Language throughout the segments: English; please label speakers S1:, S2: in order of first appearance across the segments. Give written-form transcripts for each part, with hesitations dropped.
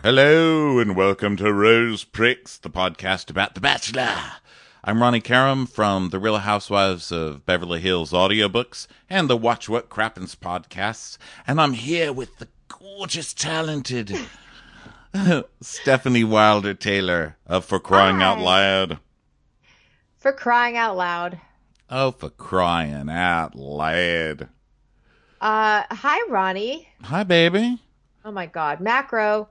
S1: Hello and welcome to Rose Pricks, the podcast about The Bachelor. I'm Ronnie Karam from the Real Housewives of Beverly Hills audiobooks and the Watch What Crappens podcasts, and I'm here with the gorgeous, talented Stephanie Wilder Taylor of For Crying Out Loud.
S2: For crying out loud.
S1: Oh, for crying out loud.
S2: Hi, Ronnie.
S1: Hi, baby.
S2: Oh my God. Macro.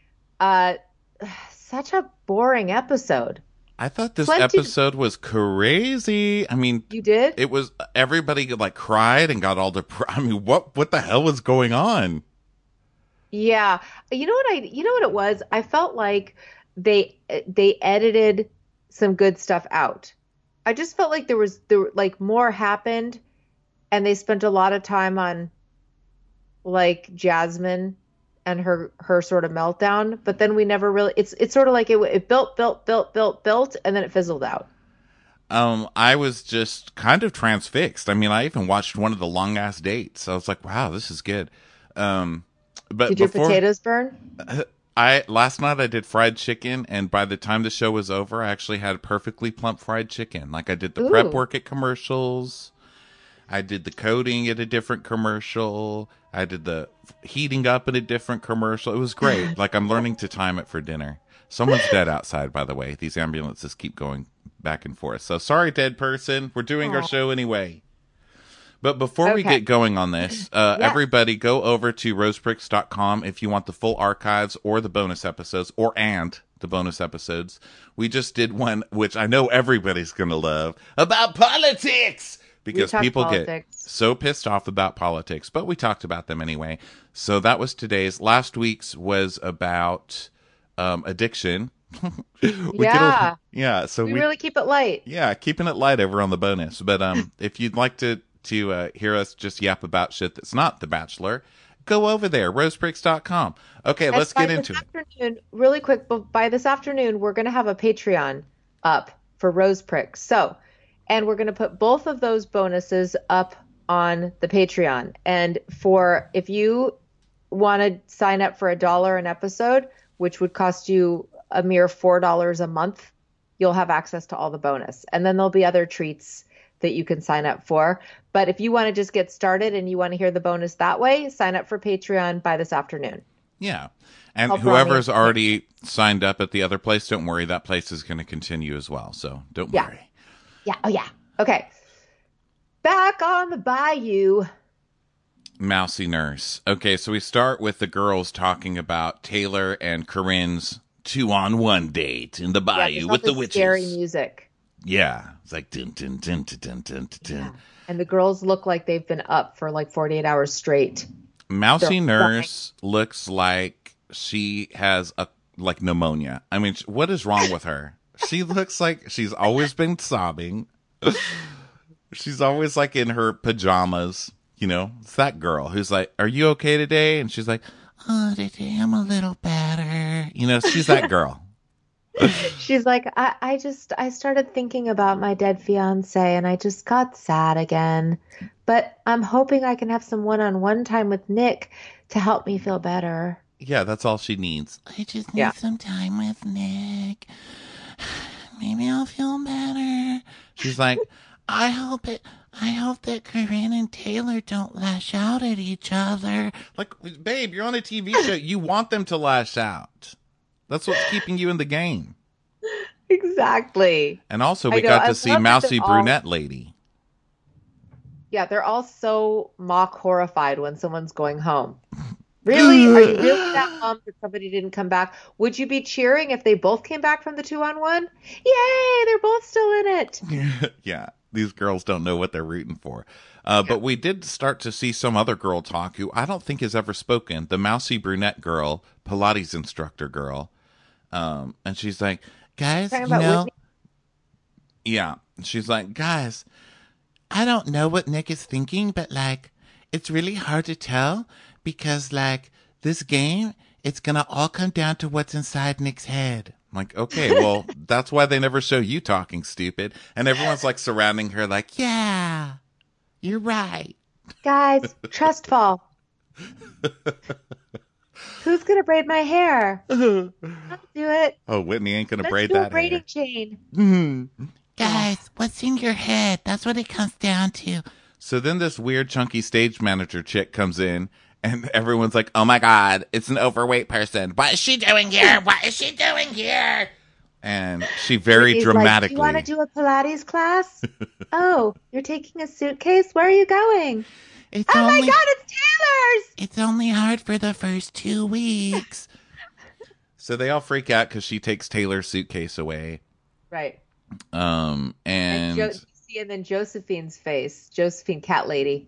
S2: Such a boring episode.
S1: I thought this episode was crazy. I mean,
S2: you did?
S1: It was, everybody like cried and got all depressed. I mean, what the hell was going on?
S2: Yeah. You know what it was? I felt like they edited some good stuff out. I just felt like there like more happened, and they spent a lot of time on like Jasmine and her sort of meltdown, but then we never really, it's sort of like it built, and then it fizzled out.
S1: I was just kind of transfixed. I mean, I even watched one of the long ass dates. I was like, wow, this is good. But
S2: did your potatoes burn?
S1: Last night I did fried chicken, and by the time the show was over, I actually had perfectly plump fried chicken. Like, I did the prep work at commercials. I did the coding at a different commercial. I did the heating up in a different commercial. It was great. Like, I'm learning to time it for dinner. Someone's dead outside, by the way. These ambulances keep going back and forth. So sorry, dead person. We're doing our show anyway. But before we get going on this, everybody go over to rosepricks.com if you want the full archives or the bonus episodes and the bonus episodes. We just did one, which I know everybody's going to love, about politics. Because people get so pissed off about politics, but we talked about them anyway. So that was today's. Last week's was about addiction.
S2: So
S1: we
S2: really keep it light.
S1: Yeah, keeping it light over on the bonus. But if you'd like to hear us just yap about shit that's not The Bachelor, go over there, rosepricks.com. Okay, let's get into it.
S2: Really quick, by this afternoon, we're going to have a Patreon up for Rose Pricks. And we're going to put both of those bonuses up on the Patreon. And if you want to sign up for $1 an episode, which would cost you a mere $4 a month, you'll have access to all the bonus. And then there'll be other treats that you can sign up for. But if you want to just get started and you want to hear the bonus that way, sign up for Patreon by this afternoon.
S1: Yeah. And whoever's already signed up at the other place, don't worry. That place is going to continue as well. So don't worry.
S2: Yeah. Oh, yeah. Okay. Back on the bayou.
S1: Mousy Nurse. Okay, so we start with the girls talking about Taylor and Corinne's 2-on-1 date in the bayou with the witches.
S2: Scary music.
S1: Yeah. It's like dun dun dun dun dun dun dun.
S2: Yeah. And the girls look like they've been up for like 48 hours straight.
S1: Mousy Nurse looks like she has pneumonia. I mean, what is wrong with her? She looks like she's always been sobbing. She's always like in her pajamas. You know, it's that girl who's like, "Are you okay today?" And she's like, "Oh, today I'm a little better." You know, she's that girl.
S2: She's like, I started thinking about my dead fiance and I just got sad again. But I'm hoping I can have some one-on-one time with Nick to help me feel better.
S1: Yeah, that's all she needs. I just need some time with Nick. Maybe I'll feel better. She's like, I hope that Corinne and Taylor don't lash out at each other. Like, babe, you're on a TV show. You want them to lash out. That's what's keeping you in the game.
S2: Exactly.
S1: And also, we got to see Mousy Brunette Lady.
S2: Yeah, they're all so mock horrified when someone's going home. Really? Are you really that bummed that somebody didn't come back? Would you be cheering if they both came back from the 2-on-1? Yay, they're both still in it.
S1: Yeah, these girls don't know what they're rooting for. But we did start to see some other girl talk who I don't think has ever spoken. The Mousy Brunette girl, Pilates instructor girl. And she's like, guys, yeah. She's like, guys, I don't know what Nick is thinking, but like, it's really hard to tell. Because, like, this game, it's going to all come down to what's inside Nick's head. I'm like, okay, well, that's why they never show you talking, stupid. And everyone's, like, surrounding her like, yeah, you're right.
S2: Guys, trust fall. Who Who's gonna braid my hair? I'll do it.
S1: Oh, Whitney ain't gonna
S2: Let's
S1: braid
S2: do a
S1: that
S2: braiding
S1: hair.
S2: chain.
S3: Guys, what's in your head? That's what it comes down to.
S1: So then this weird chunky stage manager chick comes in, and everyone's like, oh my God, it's an overweight person. What is she doing here? What is she doing here? And she very
S2: He's
S1: dramatically.
S2: Like, do you want to do a Pilates class? Oh, you're taking a suitcase? Where are you going?
S3: It's
S2: Oh
S3: only,
S2: my God, it's Taylor's!
S3: It's only hard for the first 2 weeks.
S1: So they all freak out because she takes Taylor's suitcase away.
S2: Right.
S1: And
S2: And then Josephine's face, Josephine Cat Lady,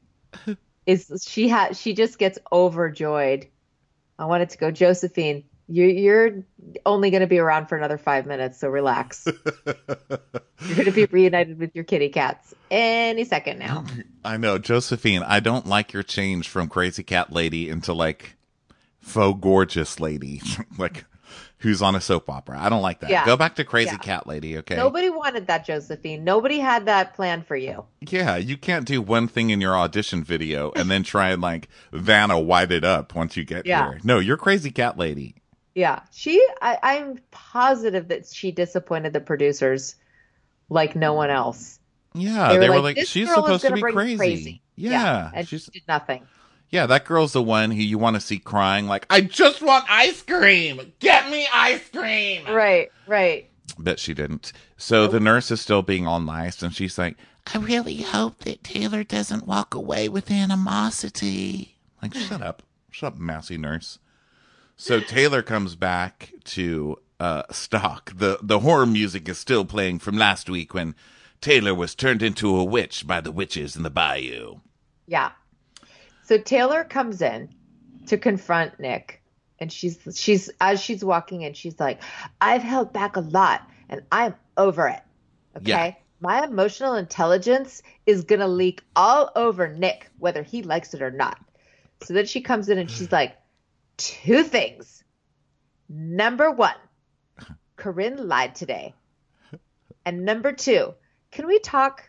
S2: she just gets overjoyed. I wanted to go, Josephine. You're only going to be around for another 5 minutes, so relax. You're going to be reunited with your kitty cats any second now.
S1: I know, Josephine, I don't like your change from crazy cat lady into like faux gorgeous lady, like who's on a soap opera. I don't like that.
S2: Yeah.
S1: Go back to crazy cat lady, okay?
S2: Nobody wanted that, Josephine. Nobody had that plan for you.
S1: Yeah, you can't do one thing in your audition video and then try and like Vanna white it up once you get here. No, you're crazy cat lady.
S2: Yeah, I'm positive that she disappointed the producers like no one else.
S1: Yeah, they were like,
S2: this
S1: she's
S2: girl is
S1: supposed to
S2: gonna
S1: be
S2: bring
S1: crazy. Yeah,
S2: and
S1: she's
S2: she did nothing.
S1: yeah, that girl's the one who you want to see crying like, I just want ice cream. Get me ice cream.
S2: Right.
S1: But she didn't. So the nurse is still being all nice, and she's like,
S3: I really hope that Taylor doesn't walk away with animosity.
S1: like, shut up, mousy nurse. So Taylor comes back to stock. The horror music is still playing from last week when Taylor was turned into a witch by the witches in the bayou.
S2: Yeah. So Taylor comes in to confront Nick, and she's as she's walking in, she's like, I've held back a lot, and I'm over it. Okay.
S1: Yeah.
S2: My emotional intelligence is gonna leak all over Nick, whether he likes it or not. So then she comes in and she's like, 2 things. Number 1, Corinne lied today. And number 2, can we talk?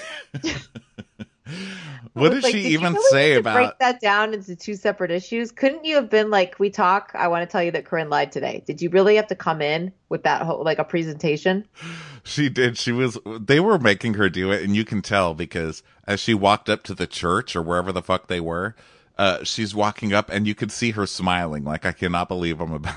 S1: What did she even say about
S2: break that down into 2 separate issues? Couldn't you have been like, we talk? I want to tell you that Corinne lied today. Did you really have to come in with that whole, like, a presentation?
S1: She did. They were making her do it, and you can tell because as she walked up to the church or wherever the fuck they were, she's walking up and you could see her smiling like, I cannot believe I'm about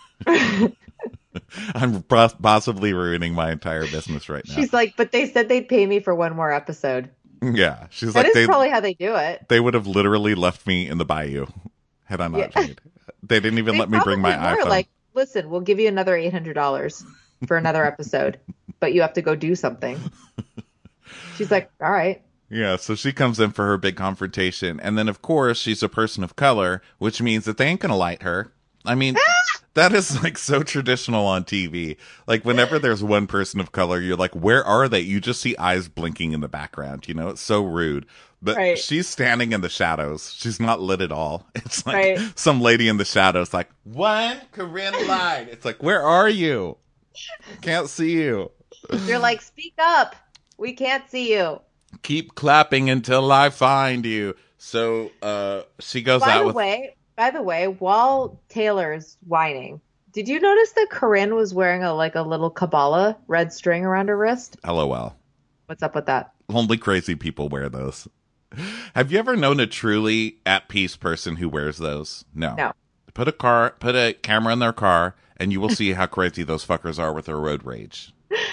S1: I'm possibly ruining my entire business right now.
S2: She's like, but they said they'd pay me for 1 more episode.
S1: Yeah, she's
S2: That
S1: like,
S2: is probably how they do it.
S1: They would have literally left me in the bayou had I not paid. They didn't even let me bring my iPhone.
S2: Like, listen, we'll give you another $800 for another episode, but you have to go do something. She's like, all right.
S1: Yeah, so she comes in for her big confrontation. And then, of course, she's a person of color, which means that they ain't going to light her. I mean, that is like so traditional on TV. Like whenever there's one person of color, you're like, where are they? You just see eyes blinking in the background. You know, it's so rude. But she's standing in the shadows. She's not lit at all. It's like some lady in the shadows like, one, Corinne lied. It's like, where are you? Can't see you.
S2: You're like, speak up. We can't see you.
S1: Keep clapping until I find you. So she goes out with...
S2: By the way, while Taylor's whining, did you notice that Corinne was wearing a little Kabbalah red string around her wrist?
S1: LOL.
S2: What's up with that?
S1: Only crazy people wear those. Have you ever known a truly at peace person who wears those? No. Put a camera in their car, and you will see how crazy those fuckers are with their road rage.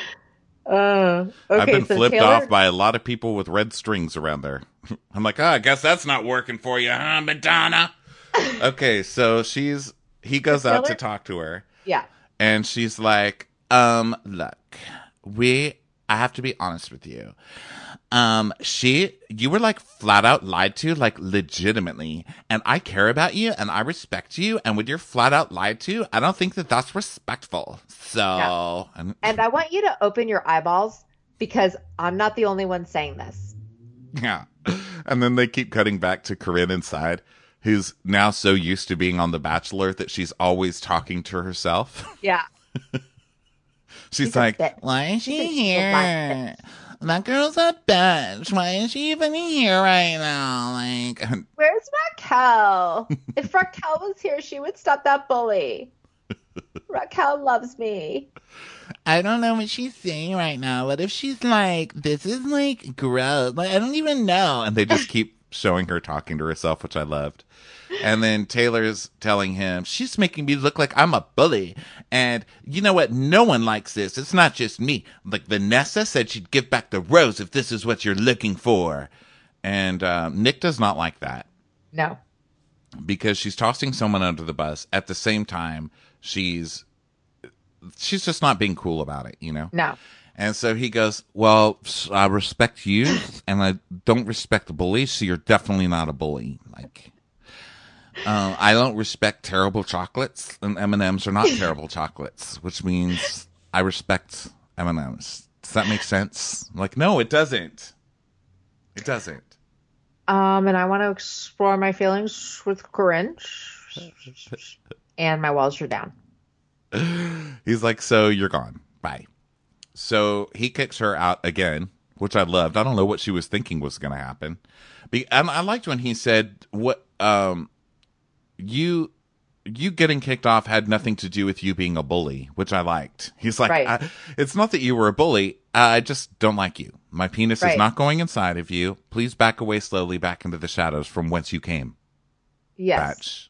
S2: Okay,
S1: I've been flipped off by a lot of people with red strings around there. I'm like, I guess that's not working for you, huh, Madonna? Okay, so he goes out to talk to her.
S2: Yeah.
S1: And she's like, look, I have to be honest with you. You were like flat out lied to, like legitimately. And I care about you and I respect you. And when you're flat out lied to, I don't think that that's respectful. So. Yeah.
S2: And I want you to open your eyeballs because I'm not the only one saying this.
S1: Yeah. And then they keep cutting back to Corinne inside, who's now so used to being on The Bachelor that she's always talking to herself.
S2: Yeah.
S1: She's like,
S3: why is she here? That girl's a bitch. Why is she even here right now? Like,
S2: Where's Raquel? If Raquel was here, she would stop that bully. Raquel loves me.
S3: I don't know what she's saying right now, but if she's like, this is like gross, like, I don't even know.
S1: And they just keep showing her talking to herself, which I loved. And then Taylor's telling him, she's making me look like I'm a bully. And you know what? No one likes this. It's not just me. Like Vanessa said she'd give back the rose if this is what you're looking for. And Nick does not like that.
S2: No.
S1: Because she's tossing someone under the bus. At the same time, she's just not being cool about it, you know?
S2: No.
S1: And so he goes, well, I respect you, and I don't respect the bullies, so you're definitely not a bully. Like, I don't respect terrible chocolates, and M&Ms are not terrible chocolates, which means I respect M&Ms. Does that make sense? Like, no, it doesn't. It doesn't.
S2: And I want to explore my feelings with Corinne. And my walls are down.
S1: He's like, so you're gone. Bye. So he kicks her out again, which I loved. I don't know what she was thinking was going to happen. And I liked when he said, "What you getting kicked off had nothing to do with you being a bully," which I liked. He's like,
S2: right.
S1: It's not that you were a bully. I just don't like you. My penis is not going inside of you. Please back away slowly back into the shadows from whence you came."
S2: Yes.
S1: Batch.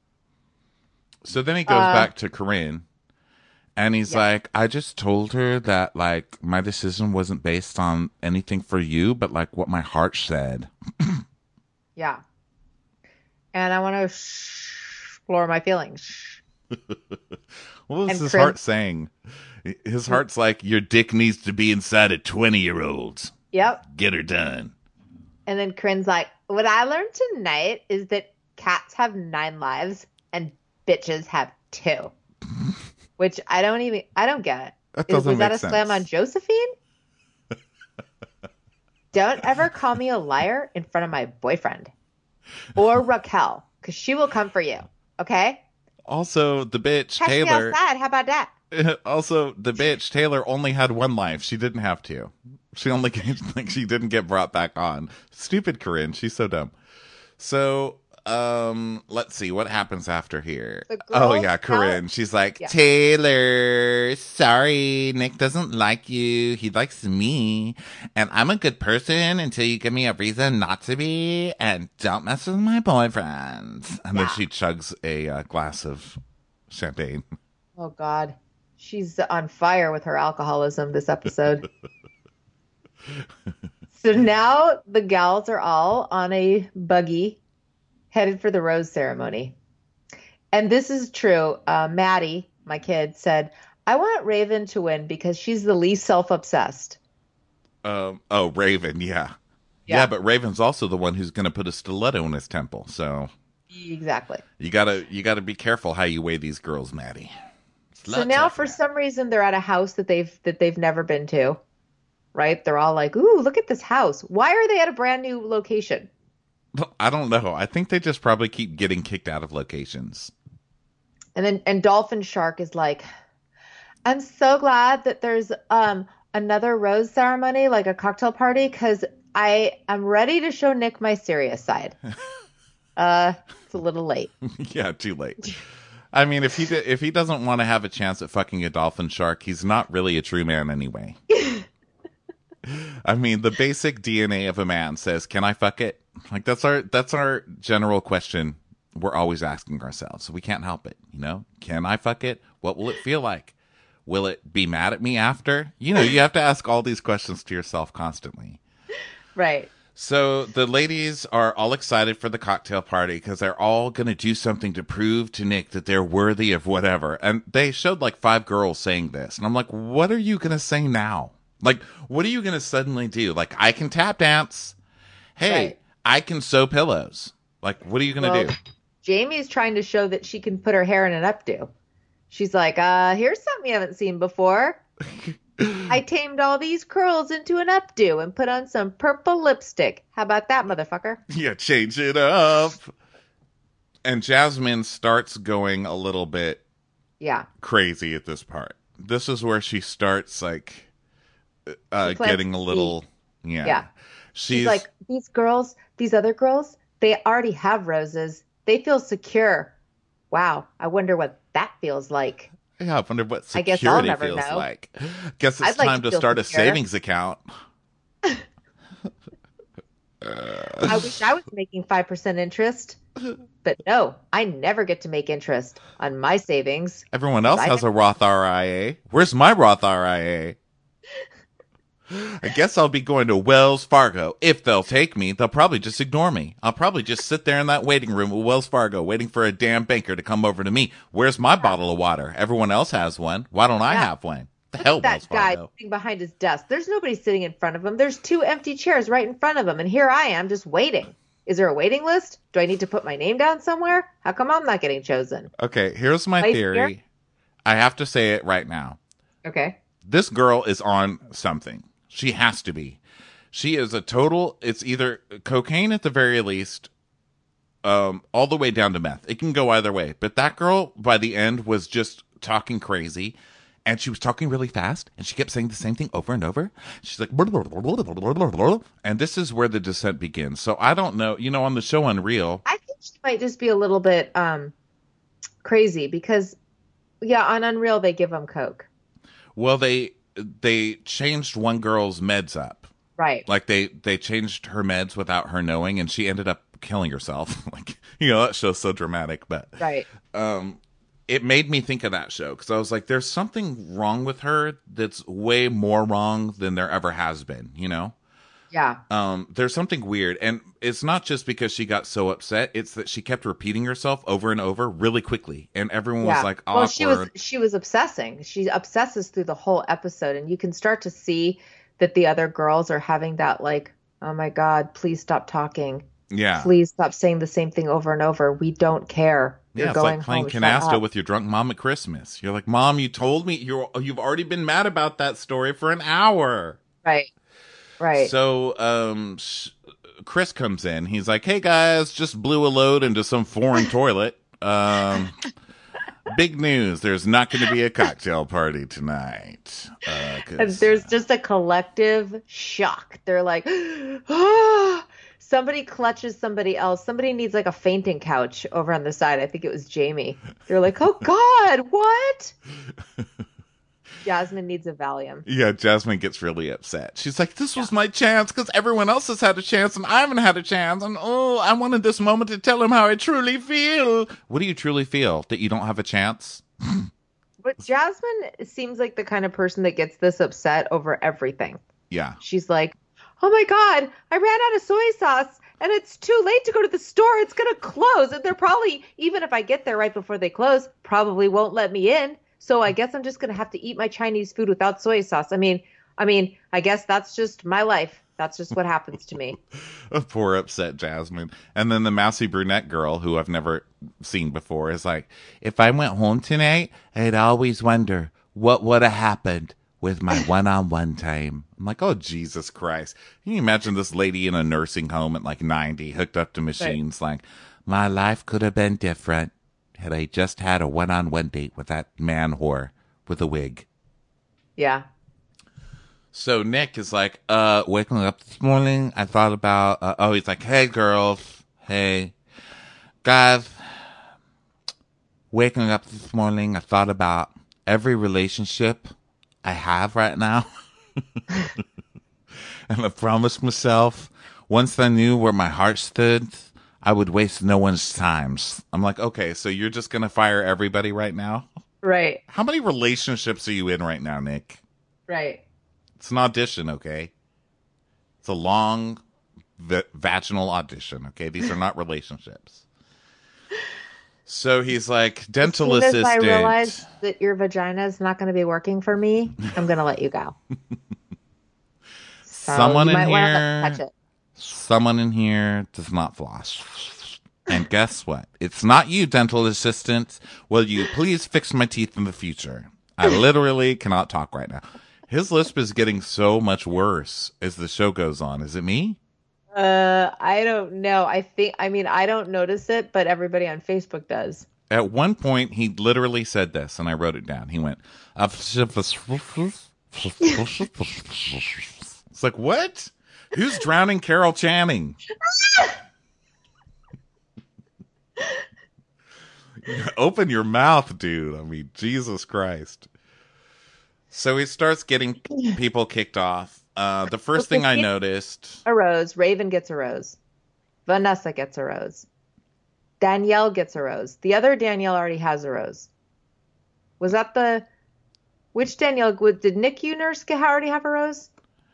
S1: So then he goes back to Corinne. And he's like, I just told her that, like, my decision wasn't based on anything for you, but, like, what my heart said.
S2: Yeah. And I want to explore my feelings.
S1: What was his heart saying? His heart's like, your dick needs to be inside a 20-year-old.
S2: Yep.
S1: Get her done.
S2: And then Corinne's like, what I learned tonight is that cats have 9 lives and bitches have 2. Which I don't get.
S1: That doesn't
S2: was
S1: make
S2: that a
S1: sense.
S2: slam on Josephine? Don't ever call me a liar in front of my boyfriend. Or Raquel, because she will come for you. Okay?
S1: Also, the bitch,
S2: Catch
S1: Taylor.
S2: me outside. How about that?
S1: Also, the bitch, Taylor, only had 1 life. She didn't have to. She only, like, she didn't get brought back on. Stupid Corinne. She's so dumb. So, let's see what happens after here. Oh yeah, Corinne. She's like, Taylor, sorry, Nick doesn't like you. He likes me. And I'm a good person until you give me a reason not to be. And don't mess with my boyfriends. And then she chugs a glass of champagne.
S2: Oh God. She's on fire with her alcoholism this episode. So now the gals are all on a buggy headed for the rose ceremony. And this is true. Maddie, my kid, said, I want Raven to win because she's the least self-obsessed.
S1: Raven, yeah. Yeah, but Raven's also the one who's going to put a stiletto in his temple. So
S2: exactly.
S1: You gotta be careful how you weigh these girls, Maddie.
S2: So now for some reason they're at a house that they've never been to. Right? They're all like, ooh, look at this house. Why are they at a brand new location?
S1: I don't know. I think they just probably keep getting kicked out of locations.
S2: And Dolphin Shark is like, I'm so glad that there's another rose ceremony, like a cocktail party, because I'm ready to show Nick my serious side. It's a little late.
S1: Yeah, too late. I mean, if he doesn't want to have a chance at fucking a dolphin shark, he's not really a true man anyway. I mean, the basic DNA of a man says, "Can I fuck it?" Like that's our general question we're always asking ourselves. We can't help it, you know? Can I fuck it? What will it feel like? Will it be mad at me after? You know, you have to ask all these questions to yourself constantly.
S2: Right.
S1: So the ladies are all excited for the cocktail party because they're all going to do something to prove to Nick that they're worthy of whatever. And they showed like 5 girls saying this. And I'm like, what are you going to say now? Like, what are you going to suddenly do? Like, I can tap dance. Hey, I can sew pillows. Like, what are you going to do?
S2: Jamie's trying to show that she can put her hair in an updo. She's like, here's something you haven't seen before. I tamed all these curls into an updo and put on some purple lipstick. How about that, motherfucker?
S1: Yeah, change it up. And Jasmine starts going a little bit crazy at this part. This is where she starts, like,
S2: plants
S1: getting a
S2: the
S1: little,
S2: seed.
S1: yeah.
S2: Yeah. She's
S1: She's,
S2: like, these girls, these other girls, they already have roses. They feel secure. Wow. I wonder what that feels like.
S1: yeah, I wonder what
S2: I guess I'll
S1: security
S2: never
S1: feels
S2: know.
S1: like. Guess it's
S2: I'd like to
S1: time to
S2: feel
S1: start a
S2: secure.
S1: savings account.
S2: I wish I was making 5% interest, but no, I never get to make interest on my savings
S1: Everyone
S2: because
S1: else
S2: I
S1: has
S2: never.
S1: a Roth IRA. Where's my Roth IRA? I guess I'll be going to Wells Fargo. If they'll take me, they'll probably just ignore me. I'll probably just sit there in that waiting room with Wells Fargo waiting for a damn banker to come over to me. Where's my bottle of water? Everyone else has one. Why don't I
S2: Yeah.
S1: have one? The
S2: Look
S1: hell,
S2: at
S1: Wells
S2: that guy
S1: Fargo.
S2: sitting behind his desk. There's nobody sitting in front of him. There's 2 empty chairs right in front of him, and here I am just waiting. Is there a waiting list? Do I need to put my name down somewhere? How come I'm not getting chosen?
S1: Okay, here's my
S2: Vice
S1: theory.
S2: Mayor?
S1: I have to say it right now.
S2: Okay.
S1: This girl is on something. She has to be. She is a total, it's either cocaine at the very least, all the way down to meth. It can go either way. But that girl, by the end, was just talking crazy. And she was talking really fast. And she kept saying the same thing over and over. She's like, and this is where the descent begins. So I don't know. You know, on the show Unreal,
S2: I think she might just be a little bit crazy because, yeah, on Unreal they give them coke.
S1: well, they changed one girl's meds up.
S2: Right.
S1: Like they changed her meds without her knowing, and she ended up killing herself. Like, you know, that show's so dramatic, but
S2: Right.
S1: it made me think of that show because I was like, there's something wrong with her that's way more wrong than there ever has been, you know?
S2: Yeah.
S1: There's something weird, and it's not just because she got so upset, it's that she kept repeating herself over and over really quickly, and everyone was
S2: Yeah.
S1: like,
S2: Well,
S1: awkward.
S2: she was obsessing. She obsesses through the whole episode, and you can start to see that the other girls are having that like, oh my God, please stop talking.
S1: Yeah.
S2: Please stop saying the same thing over and over. We don't care. You're
S1: Yeah, it's
S2: going
S1: like playing
S2: home. Shut
S1: canasta
S2: up.
S1: with your drunk mom at Christmas. You're like, Mom, you told me you've already been mad about that story for an hour.
S2: Right. Right.
S1: So, Chris comes in. He's like, "Hey guys, just blew a load into some foreign toilet. Big news. There's not going to be a cocktail party tonight.
S2: And there's just a collective shock. They're like, ah! Somebody clutches somebody else. Somebody needs like a fainting couch over on the side. I think it was Jamie. They're like, oh God, what? Jasmine needs a Valium.
S1: Yeah, Jasmine gets really upset. She's like, this was my chance because everyone else has had a chance and I haven't had a chance. And oh, I wanted this moment to tell him how I truly feel. What do you truly feel? That you don't have a chance?
S2: But Jasmine seems like the kind of person that gets this upset over everything.
S1: Yeah.
S2: She's like, oh my God, I ran out of soy sauce and it's too late to go to the store. It's going to close. And they're probably, even if I get there right before they close, probably won't let me in. So I guess I'm just going to have to eat my Chinese food without soy sauce. I mean, I guess that's just my life. That's just what happens to me.
S1: A poor upset Jasmine. And then the mousy brunette girl, who I've never seen before, is like, if I went home tonight, I'd always wonder what would have happened with my one-on-one time. I'm like, oh, Jesus Christ. Can you imagine this lady in a nursing home at like 90, hooked up to machines, like, my life could have been different had I just had a one-on-one date with that man whore with a wig.
S2: Yeah.
S1: So Nick is like, waking up this morning, I thought about, he's like, hey girls, hey, guys, waking up this morning, I thought about every relationship I have right now. And I promised myself, once I knew where my heart stood, I would waste no one's times. I'm like, okay, so you're just going to fire everybody right now?
S2: Right.
S1: How many relationships are you in right now, Nick?
S2: Right.
S1: It's an audition, okay? It's a long vaginal audition, okay? These are not relationships. So he's like, dental
S2: As soon as
S1: assistant.
S2: I realize that your vagina is not going to be working for me, I'm going to let you go. So
S1: Someone
S2: you
S1: in
S2: might wanna
S1: here.
S2: touch it.
S1: Someone in here does not floss. And guess what? It's not you, dental assistant. Will you please fix my teeth in the future? I literally cannot talk right now. His lisp is getting so much worse as the show goes on. Is it me?
S2: I don't know. I don't notice it, but everybody on Facebook does.
S1: At one point, he literally said this, and I wrote it down. He went, It's like, what? Who's drowning Carol Channing? Open your mouth, dude. I mean, Jesus Christ. So he starts getting people kicked off. The first thing I noticed.
S2: A rose. Raven gets a rose. Vanessa gets a rose. Danielle gets a rose. The other Danielle already has a rose. Was that which Danielle? Did Nick Nurse already have a rose?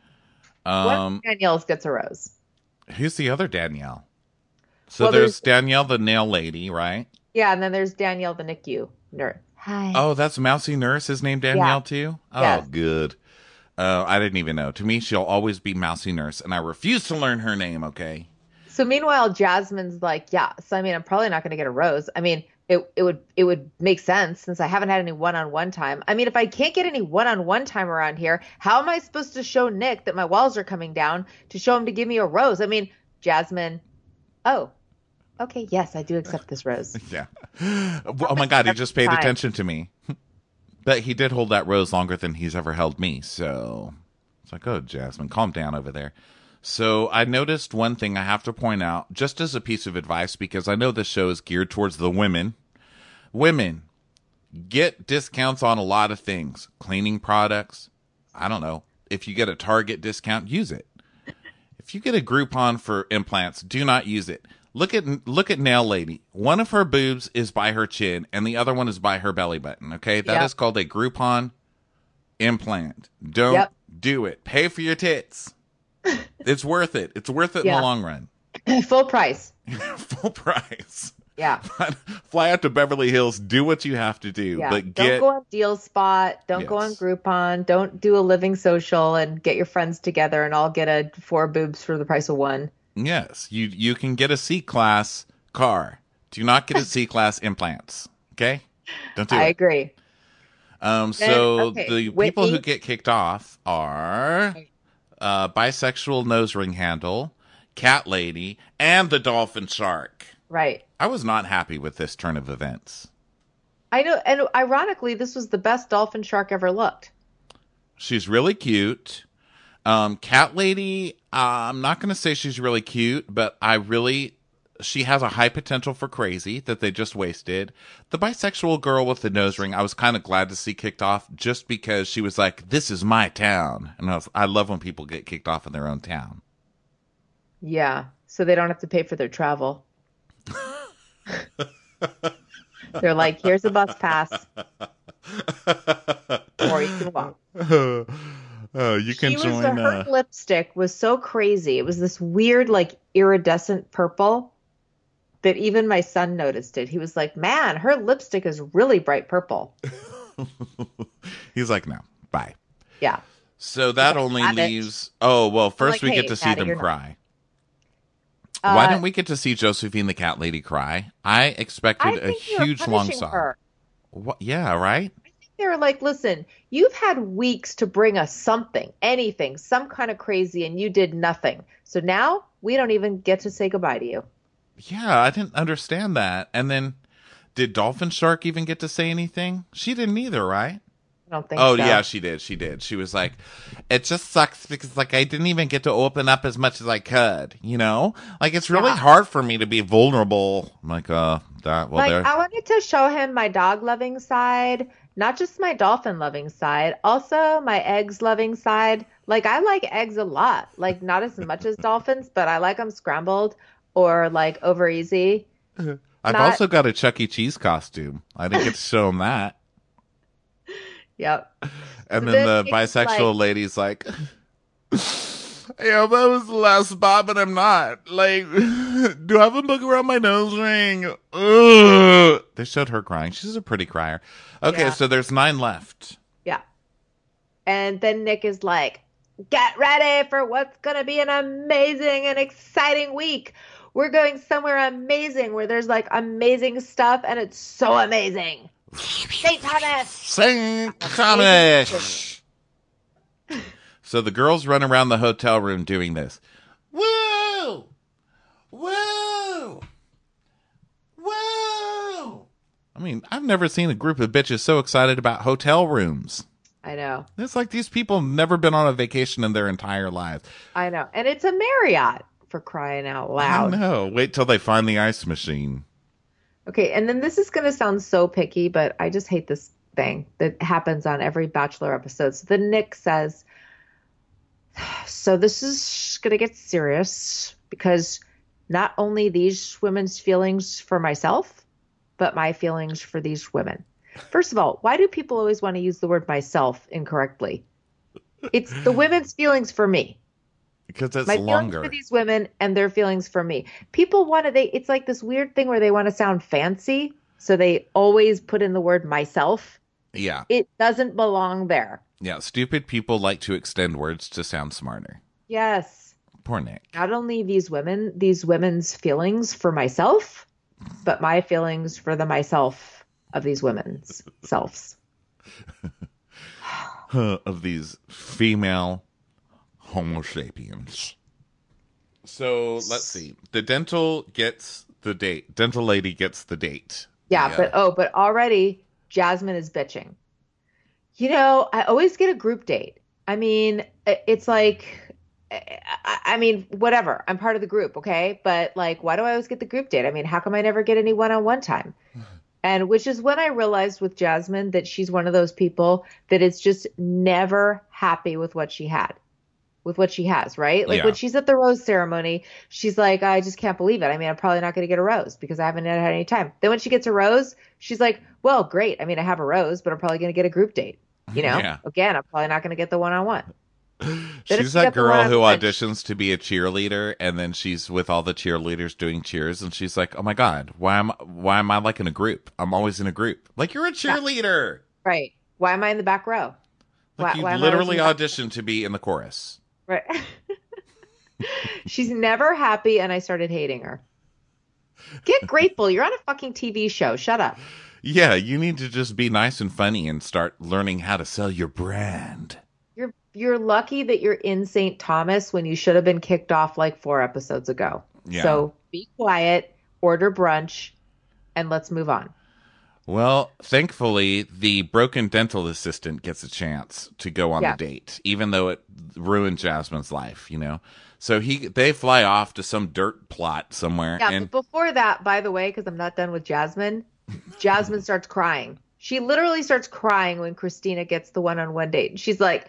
S2: One of Danielle's gets a rose.
S1: Who's the other Danielle? So there's Danielle, the nail lady, right?
S2: Yeah, and then there's Danielle, the NICU nurse. Hi.
S1: Oh, that's Mousy Nurse. His name Danielle too? Oh, yes. Good. I didn't even know. To me, she'll always be Mousy Nurse, and I refuse to learn her name, okay?
S2: So meanwhile, Jasmine's like, yeah, so I mean, I'm probably not going to get a rose. I mean, it would make sense since I haven't had any one-on-one time. I mean, if I can't get any one-on-one time around here, how am I supposed to show Nick that my walls are coming down to show him to give me a rose? I mean, Jasmine, okay, yes, I do accept this rose.
S1: Yeah. Oh my God, he just paid attention to me. But he did hold that rose longer than he's ever held me, so it's like, oh, Jasmine, calm down over there. So I noticed one thing I have to point out, just as a piece of advice, because I know this show is geared towards the women. Women, get discounts on a lot of things. Cleaning products. I don't know. If you get a Target discount, use it. If you get a Groupon for implants, do not use it. Look at Nail Lady. One of her boobs is by her chin, and the other one is by her belly button. Okay, that is called a Groupon implant. Don't do it. Pay for your tits. It's worth it. It's worth it in the long run.
S2: Full price.
S1: Full price.
S2: Yeah.
S1: Fly out to Beverly Hills. Do what you have to do.
S2: Yeah.
S1: But
S2: don't go on Deal Spot. Don't go on Groupon. Don't do a Living Social and get your friends together and all get 4 boobs for the price of 1.
S1: Yes. You can get a C-class car. Do not get a C-class implants. Okay? Don't do it.
S2: I agree.
S1: The people who get kicked off are bisexual nose ring handle, cat lady, and the dolphin shark.
S2: Right.
S1: I was not happy with this turn of events.
S2: I know, and ironically, this was the best dolphin shark ever looked.
S1: She's really cute. Cat lady, I'm not going to say she's really cute, but she has a high potential for crazy that they just wasted. The bisexual girl with the nose ring, I was kind of glad to see kicked off just because she was like, this is my town. And I love when people get kicked off in their own town.
S2: Yeah, so they don't have to pay for their travel. They're like, here's a bus pass. Or you can walk.
S1: Oh, you can join.
S2: Her lipstick was so crazy. It was this weird, like, iridescent purple that even my son noticed it. He was like, man, her lipstick is really bright purple.
S1: He's like, no, bye.
S2: Yeah.
S1: So that only leaves... Oh, well, first we get to see them cry. Why didn't we get to see Josephine the cat lady cry? I expected a huge long song. What? Yeah, right?
S2: I think they were like, listen, you've had weeks to bring us something, anything, some kind of crazy, and you did nothing. So now we don't even get to say goodbye to you.
S1: Yeah, I didn't understand that. And then, did Dolphin Shark even get to say anything? She didn't either, right?
S2: I don't think so.
S1: Oh, yeah, she did. She was like, it just sucks because, like, I didn't even get to open up as much as I could, you know? Like, it's really hard for me to be vulnerable. I'm like, I wanted
S2: to show him my dog-loving side, not just my dolphin-loving side, also my eggs-loving side. Like, I like eggs a lot. Like, not as much as dolphins, but I like them scrambled or, like, over easy.
S1: I've also got a Chuck E. Cheese costume. I didn't get to show him that.
S2: Yep.
S1: And then the bisexual lady's like, yeah, that was the last spot, but I'm not. Like, do I have a book around my nose ring? Ugh. They showed her crying. She's a pretty crier. Okay, so there's 9 left.
S2: Yeah. And then Nick is like, get ready for what's going to be an amazing and exciting week. We're going somewhere amazing where there's, like, amazing stuff, and it's so amazing. St. Thomas!
S1: St. Thomas! So the girls run around the hotel room doing this. Woo! Woo! Woo! I mean, I've never seen a group of bitches so excited about hotel rooms.
S2: I I know.
S1: It's like these people have never been on a vacation in their entire lives.
S2: I know. And it's a Marriott, for crying out
S1: I
S2: loud.
S1: know. Wait till they find the ice machine.
S2: Okay, and then this is going to sound so picky, but I just hate this thing that happens on every Bachelor episode. So then Nick says, so this is going to get serious because not only these women's feelings for myself, but my feelings for these women. First of all, why do people always want to use the word myself incorrectly? It's the women's feelings for me.
S1: Because it's
S2: My
S1: longer.
S2: feelings for these women and their feelings for me. People want to, it's like this weird thing where they want to sound fancy. So they always put in the word myself.
S1: Yeah.
S2: It doesn't belong there.
S1: Yeah. Stupid people like to extend words to sound smarter.
S2: Yes.
S1: Poor Nick.
S2: Not only these women's feelings for myself, but my feelings for the myself of these women's selves.
S1: Of these female Homo sapiens. So let's see. The dental gets the date. Dental lady gets the date.
S2: Yeah. But already Jasmine is bitching. You know, I always get a group date. I mean, it's like, I mean, whatever. I'm part of the group, okay? But like, why do I always get the group date? I mean, how come I never get any one-on-one time? And which is when I realized with Jasmine that she's one of those people that is just never happy with what she had. With what she has, right? Like when she's at the rose ceremony, she's like, I just can't believe it. I mean, I'm probably not going to get a rose because I haven't had any time. Then when she gets a rose, she's like, well, great. I mean, I have a rose, but I'm probably going to get a group date. You know, Again, I'm probably not going to get the one-on-one.
S1: She's that girl who auditions to be a cheerleader, and then she's with all the cheerleaders doing cheers, and she's like, "Oh my god, why am I like in a group? I'm always in a group. Like you're a cheerleader,
S2: right? Why am I in the back row?
S1: Like you literally auditioned to be in the chorus,
S2: right?" She's never happy, and I started hating her. Get grateful. You're on a fucking TV show. Shut up.
S1: Yeah, you need to just be nice and funny and start learning how to sell your brand.
S2: You're lucky that you're in St. Thomas when you should have been kicked off like 4 episodes ago. Yeah. So be quiet, order brunch, and let's move on.
S1: Well, thankfully, the broken dental assistant gets a chance to go on the date, even though it ruined Jasmine's life, you know? So they fly off to some dirt plot somewhere.
S2: Yeah, but before that, by the way, because I'm not done with Jasmine starts crying. She literally starts crying when Christina gets the one-on-one date. She's like,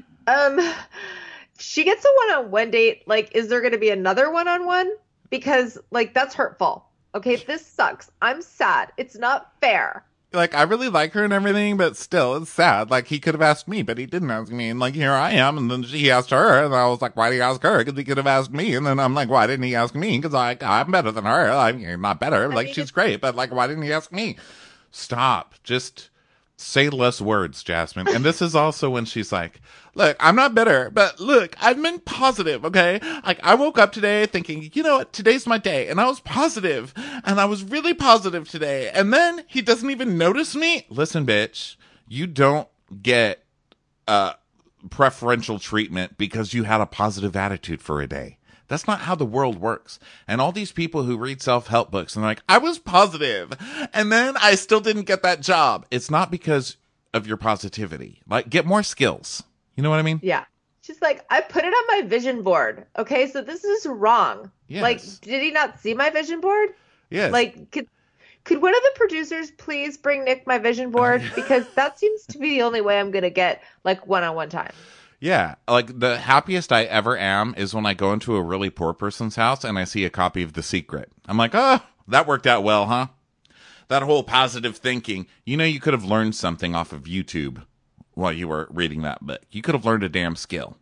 S2: she gets a one-on-one date. Like, is there going to be another one-on-one? Because, like, that's hurtful. Okay, this sucks. I'm sad. It's not fair.
S1: Like, I really like her and everything, but still, it's sad. Like, he could have asked me, but he didn't ask me. And, like, here I am. And then he asked her. And I was like, why did he ask her? Because he could have asked me. And then I'm like, why didn't he ask me? Because I'm better than her. I'm not better. Like, she's great. But, like, why didn't he ask me? Stop. Just say less words, Jasmine. And this is also when she's like, look, I'm not bitter, but look, I've been positive, okay? Like, I woke up today thinking, you know what, today's my day. And I was positive, and I was really positive today. And then he doesn't even notice me. Listen, bitch, you don't get preferential treatment because you had a positive attitude for a day. That's not how the world works. And all these people who read self-help books and they're like, I was positive, and then I still didn't get that job. It's not because of your positivity. Like, get more skills. You know what I mean?
S2: Yeah. She's like, I put it on my vision board. Okay, so this is wrong.
S1: Yes.
S2: Like, did he not see my vision board?
S1: Yes.
S2: Like, could one of the producers please bring Nick my vision board? Because that seems to be the only way I'm going to get, like, one-on-one time.
S1: Yeah, like the happiest I ever am is when I go into a really poor person's house and I see a copy of The Secret. I'm like, oh, that worked out well, huh? That whole positive thinking. You know, you could have learned something off of YouTube while you were reading that book. You could have learned a damn skill.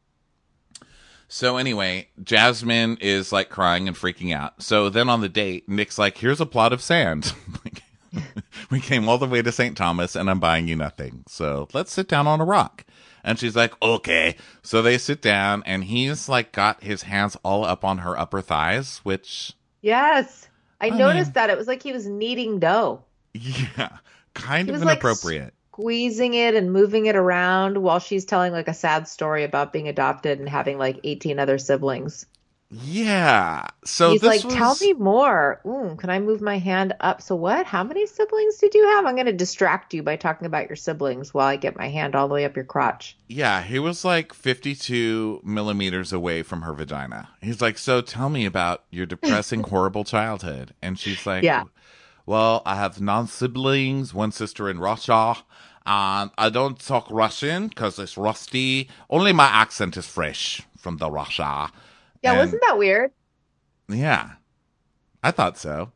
S1: So anyway, Jasmine is like crying and freaking out. So then on the date, Nick's like, here's a plot of sand. We came all the way to St. Thomas and I'm buying you nothing. So let's sit down on a rock. And she's like, okay. So they sit down and he's like got his hands all up on her upper thighs, which.
S2: Yes. I noticed that. It was like he was kneading dough.
S1: Yeah. Kind of inappropriate.
S2: Like squeezing it and moving it around while she's telling like a sad story about being adopted and having like 18 other siblings.
S1: Yeah. So
S2: He's
S1: this
S2: like, tell
S1: was
S2: me more. Can I move my hand up? So what? How many siblings did you have? I'm going to distract you by talking about your siblings while I get my hand all the way up your crotch.
S1: yeah, he was like 52 millimeters away from her vagina. He's like, so tell me about your depressing, horrible childhood. And she's like,
S2: Yeah.
S1: well, I have non-siblings, one sister in Russia. I don't talk Russian because it's rusty. Only my accent is fresh from the Russia.
S2: Yeah,
S1: And
S2: wasn't that weird?
S1: yeah, I thought so.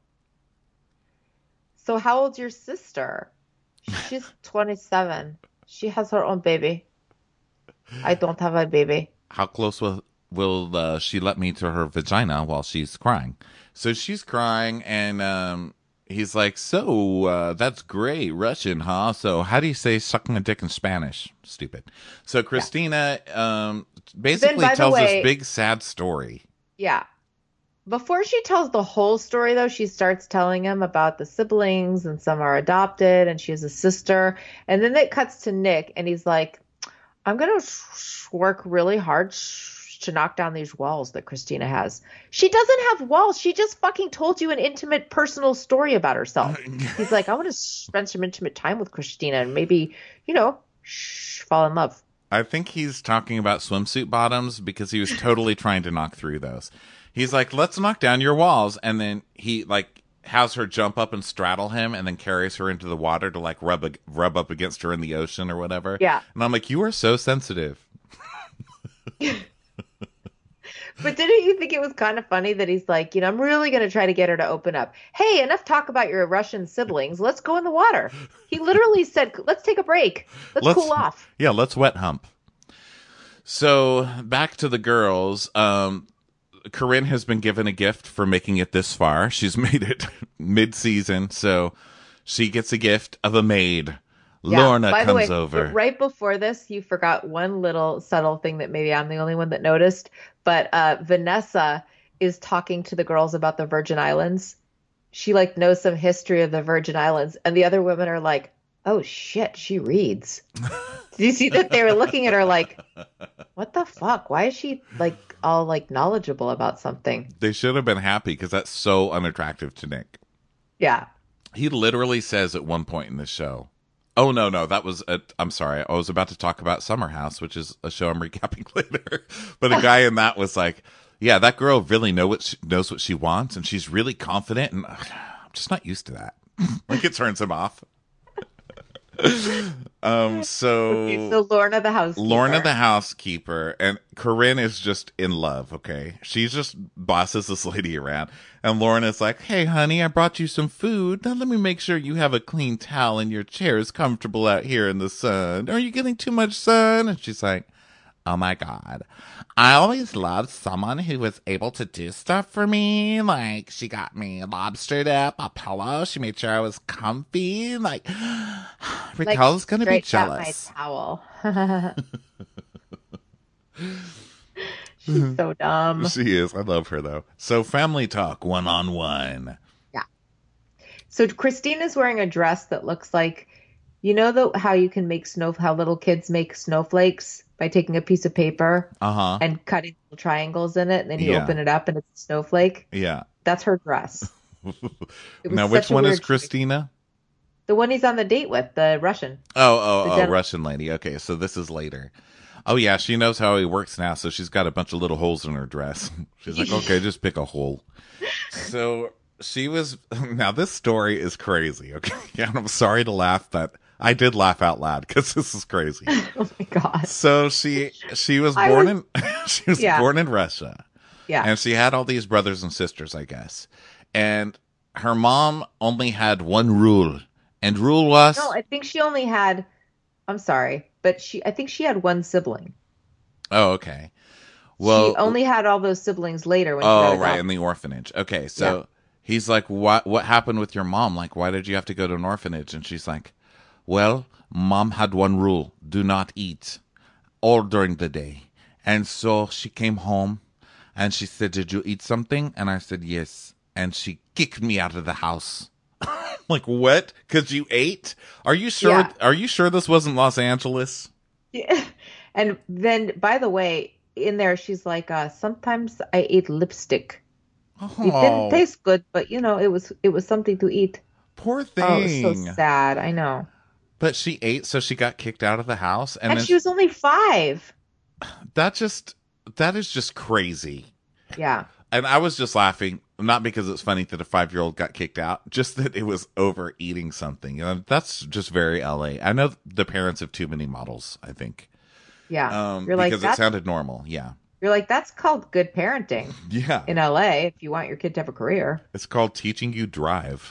S2: So how old's your sister? She's 27. She has her own baby. I don't have a baby.
S1: How close will she let me to her vagina while she's crying? So she's crying, and he's like, "So that's great, Russian, huh? So how do you say sucking a dick in Spanish? Stupid." So Christina basically
S2: by the
S1: tells
S2: way-
S1: this big sad story.
S2: Yeah. Before she tells the whole story, though, she starts telling him about the siblings and some are adopted and she has a sister. And then it cuts to Nick and he's like, I'm going to work really hard to knock down these walls that Christina has. She doesn't have walls. She just fucking told you an intimate personal story about herself. He's like, I want to spend some intimate time with Christina and maybe, fall in love.
S1: I think he's talking about swimsuit bottoms because he was totally trying to knock through those. He's like, let's knock down your walls. And then he like has her jump up and straddle him and then carries her into the water to like rub up against her in the ocean or whatever.
S2: Yeah.
S1: And I'm like, you are so sensitive.
S2: But didn't you think it was kind of funny that he's like, I'm really going to try to get her to open up. Hey, enough talk about your Russian siblings. Let's go in the water. He literally said, let's take a break. Let's cool off.
S1: Yeah, let's wet hump. So back to the girls. Corinne has been given a gift for making it this far. She's made it mid-season, so she gets a gift of a maid.
S2: Yeah,
S1: Lorna
S2: by the
S1: comes
S2: way,
S1: over.
S2: Right before this, you forgot one little subtle thing that maybe I'm the only one that noticed. But Vanessa is talking to the girls about the Virgin Islands. She knows some history of the Virgin Islands, and the other women are like, "Oh shit, she reads." Did you see that? They were looking at her like, "What the fuck? Why is she all knowledgeable about something?"
S1: They should have been happy because that's so unattractive to Nick.
S2: Yeah.
S1: He literally says at one point in the show, oh, no, that was, I'm sorry. I was about to talk about Summer House, which is a show I'm recapping later. But a guy in that was like, yeah, that girl really knows what she wants, and she's really confident, and I'm just not used to that. It turns him off.
S2: So Lorna the housekeeper.
S1: And Corinne is just in love, okay? She just bosses this lady around. And Lorna's like, hey, honey, I brought you some food. Now let me make sure you have a clean towel and your chair is comfortable out here in the sun. Are you getting too much sun? And she's like, oh my God. I always loved someone who was able to do stuff for me. Like, she got me lobstered up, a pillow. She made sure I was comfy. Raquel's gonna be jealous.
S2: My towel. She's so dumb.
S1: She is. I love her though. So family talk, one-on-one.
S2: Yeah. So Christina's wearing a dress that looks like, how you can make how little kids make snowflakes by taking a piece of paper and cutting little triangles in it, and then you open it up and it's a snowflake.
S1: Yeah.
S2: That's her dress.
S1: Now, which one is Christina?
S2: Choice. The one he's on the date with, the Russian.
S1: Oh, Russian lady. Okay, so this is later. Oh, yeah, she knows how he works now, so she's got a bunch of little holes in her dress. She's like, okay, just pick a hole. So she was... Now, this story is crazy, okay? Yeah, I'm sorry to laugh, but I did laugh out loud because this is crazy.
S2: Oh, my God.
S1: So she was born in Russia.
S2: Yeah.
S1: And she had all these brothers and sisters, I guess. And her mom only had one rule. And rule was...
S2: No, I think she only had... I'm sorry, but I think she had one sibling.
S1: Oh, okay. Well,
S2: she only had all those siblings later when she got adopted.
S1: Right, in the orphanage. Okay, so he's like, what happened with your mom? Like, why did you have to go to an orphanage? And she's like, well, mom had one rule. Do not eat all during the day. And so she came home and she said, did you eat something? And I said, yes. And she kicked me out of the house. Like, what? Because you ate? Are you sure? Yeah. Are you sure this wasn't Los Angeles?
S2: Yeah. And then, by the way, in there, she's like, sometimes I ate lipstick. It didn't
S1: Oh,
S2: taste good, but it was something to eat.
S1: poor
S2: Oh, it was so
S1: thing.
S2: sad. I know.
S1: But she ate, so she got kicked out of the house, and
S2: And
S1: then
S2: she was only 5.
S1: that just that is just crazy.
S2: Yeah.
S1: And I was just laughing, not because it's funny that a 5-year-old got kicked out, just that it was overeating something. That's just very LA. I know the parents have too many models, I think.
S2: Yeah. You're like
S1: Because it
S2: that.
S1: sounded normal. Yeah.
S2: You're like, that's called good parenting
S1: Yeah.
S2: in LA if you want your kid to have a career.
S1: It's called teaching you drive.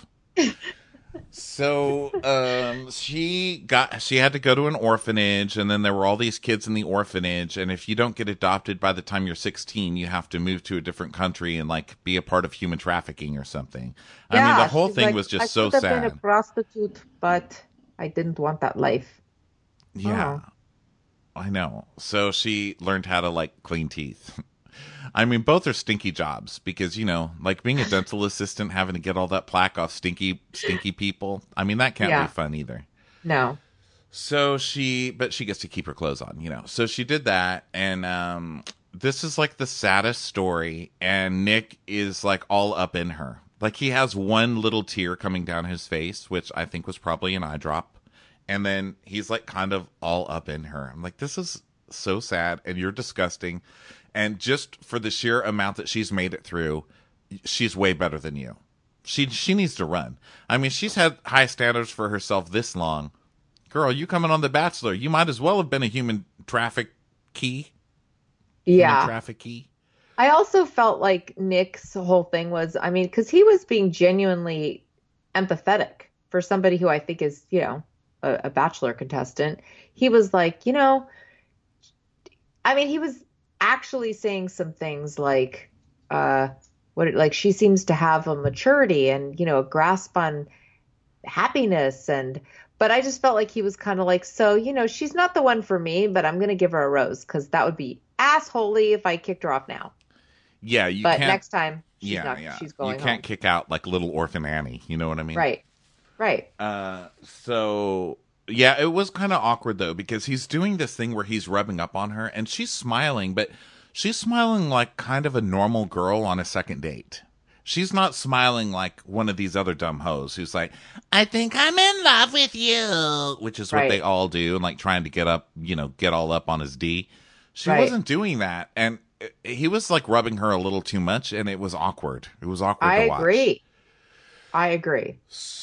S1: So she had to go to an orphanage, and then there were all these kids in the orphanage, and if you don't get adopted by the time you're 16, you have to move to a different country and like be a part of human trafficking or something. I mean,
S2: Yeah,
S1: the whole
S2: she's
S1: thing
S2: like,
S1: was
S2: I
S1: just so
S2: could have been a
S1: sad.
S2: prostitute, but I didn't want that life.
S1: Yeah,
S2: Oh,
S1: I know. So she learned how to like clean teeth. I mean, both are stinky jobs because, like being a dental assistant, having to get all that plaque off stinky people. I mean, that can't be
S2: yeah.
S1: fun either.
S2: No.
S1: So but she gets to keep her clothes on. So she did that. And this is like the saddest story. And Nick is like all up in her. Like he has one little tear coming down his face, which I think was probably an eye drop. And then he's like kind of all up in her. I'm like, this is so sad and you're disgusting. And just for the sheer amount that she's made it through, she's way better than you. She needs to run. I mean, she's had high standards for herself this long. Girl, you coming on The Bachelor, you might as well have been a human traffic key. Human
S2: Yeah.
S1: traffic key.
S2: I also felt like Nick's whole thing was, I mean, because he was being genuinely empathetic for somebody who I think is, a Bachelor contestant. He was like, I mean, he was actually saying some things like, like she seems to have a maturity and, a grasp on happiness. But I just felt like he was kind of like, so, she's not the one for me, but I'm going to give her a rose because that would be assholey if I kicked her off now.
S1: Yeah, you
S2: But
S1: can't.
S2: next time, she's
S1: Yeah,
S2: not.
S1: yeah.
S2: She's
S1: You
S2: going
S1: can't
S2: home.
S1: kick out like little orphan Annie. You know what I mean?
S2: Right. Right.
S1: So yeah, it was kind of awkward though because he's doing this thing where he's rubbing up on her and she's smiling, but she's smiling like kind of a normal girl on a second date. She's not smiling like one of these other dumb hoes who's like, I think I'm in love with you, which is what
S2: Right.
S1: they all do and like trying to get up, get all up on his D. She
S2: Right.
S1: wasn't doing that. And he was like rubbing her a little too much and it was awkward. It was awkward
S2: I
S1: to watch.
S2: agree. I agree.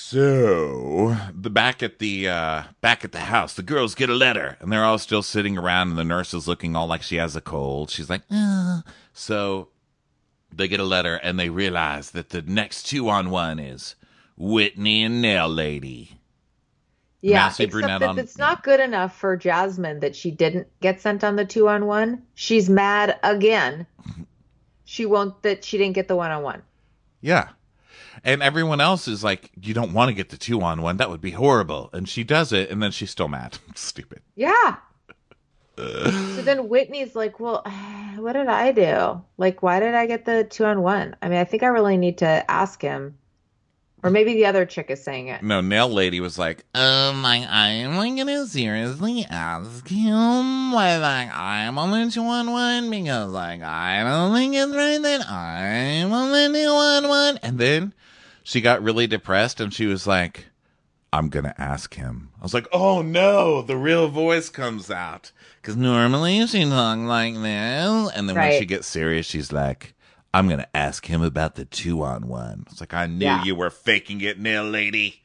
S1: So the back at the house, the girls get a letter, and they're all still sitting around, and the nurse is looking all like she has a cold. She's like, "Ugh." So they get a letter, and they realize that the next 2-on-1 is Whitney and Nail Lady.
S2: Yeah,
S1: Massey
S2: except
S1: brunette
S2: that
S1: on.
S2: it's not good enough for Jasmine that she didn't get sent on the 2-on-1. She's mad again. She didn't get the 1-on-1.
S1: Yeah. And everyone else is like, you don't want to get the 2-on-1. That would be horrible. And she does it, and then she's still mad. Stupid.
S2: Yeah. So then Whitney's like, well, what did I do? Like, why did I get the 2-on-1? I mean, I think I really need to ask him. Or maybe the other chick is saying it.
S1: No, Nail Lady was like,
S3: I'm like gonna seriously ask him why like I'm on the 2-on-1 because like I don't think it's right that I'm on the 2-on-1.
S1: and then she got really depressed and she was like, I'm going to ask him. I was like, oh no, the real voice comes out. Because normally she talks like this. And then when
S2: Right.
S1: she gets serious, she's like, I'm going to ask him about the 2-on-1. It's like, I knew
S2: Yeah.
S1: you were faking it, Nail Lady.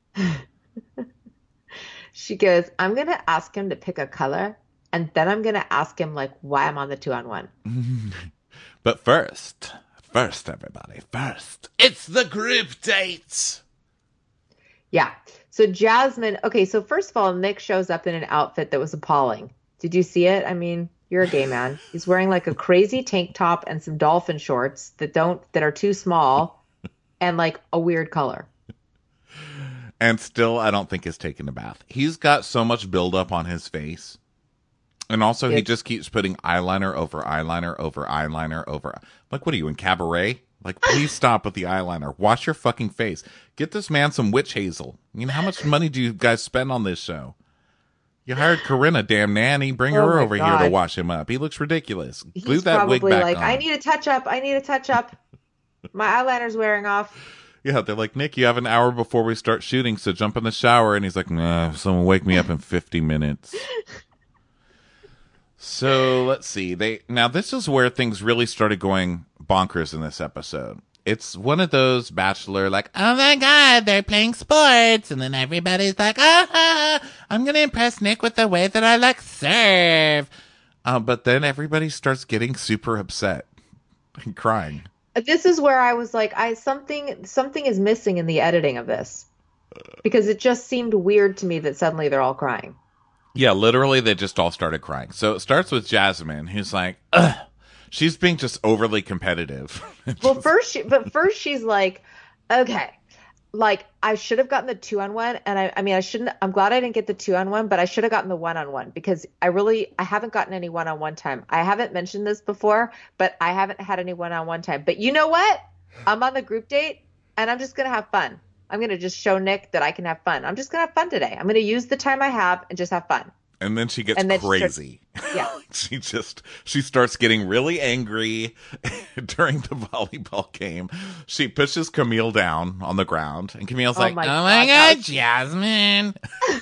S2: She goes, I'm going to ask him to pick a color. And then I'm going to ask him, like, why I'm on the 2-on-1.
S1: But first, everybody, it's the group dates.
S2: Yeah. So Jasmine, okay, so first of all, Nick shows up in an outfit that was appalling. Did you see it? I mean, you're a gay man. He's wearing like a crazy tank top and some dolphin shorts that are too small and like a weird color.
S1: And still, I don't think has taken a bath. He's got so much buildup on his face. And also, he just keeps putting eyeliner over eyeliner over eyeliner over. Like, what are you, in cabaret? Like, please stop with the eyeliner. Wash your fucking face. Get this man some witch hazel. I mean, how much money do you guys spend on this show? You hired Corinne, a damn nanny. Bring
S2: Oh
S1: her
S2: my
S1: over here
S2: God.
S1: to wash him up. He looks ridiculous. Glue
S2: He's
S1: that wig
S2: probably
S1: back
S2: like,
S1: on.
S2: I need a touch up. I need a touch up. My eyeliner's wearing off.
S1: Yeah, they're like, Nick, you have an hour before we start shooting, so jump in the shower. And he's like, nah, someone wake me up in 50 minutes. So let's see. Now this is where things really started going bonkers in this episode. It's one of those Bachelor, like,
S3: Oh my God, they're playing sports. And then everybody's like, I'm going to impress Nick with the way that I like serve.
S1: but then everybody starts getting super upset and crying.
S2: This is where I was like, something is missing in the editing of this. Because it just seemed weird to me that suddenly they're all crying.
S1: Yeah, literally, they just all started crying. So it starts with Jasmine, who's like, ugh. She's being just overly competitive.
S2: Well, first she's like, okay, like I should have gotten the 2-on-1, and I mean I shouldn't. I'm glad I didn't get the 2-on-1, but I should have gotten the 1-on-1 because I haven't gotten any 1-on-1 time. I haven't mentioned this before, but I haven't had any 1-on-1 time. But you know what? I'm on the group date, and I'm just gonna have fun. I'm gonna just show Nick that I can have fun. I'm just gonna have fun today. I'm gonna use the time I have and just have fun.
S1: And then she gets
S2: And then
S1: crazy.
S2: Yeah.
S1: she starts getting really angry during the volleyball game. She pushes Camille down on the ground, and Camille's like,
S3: Oh my God, Jasmine.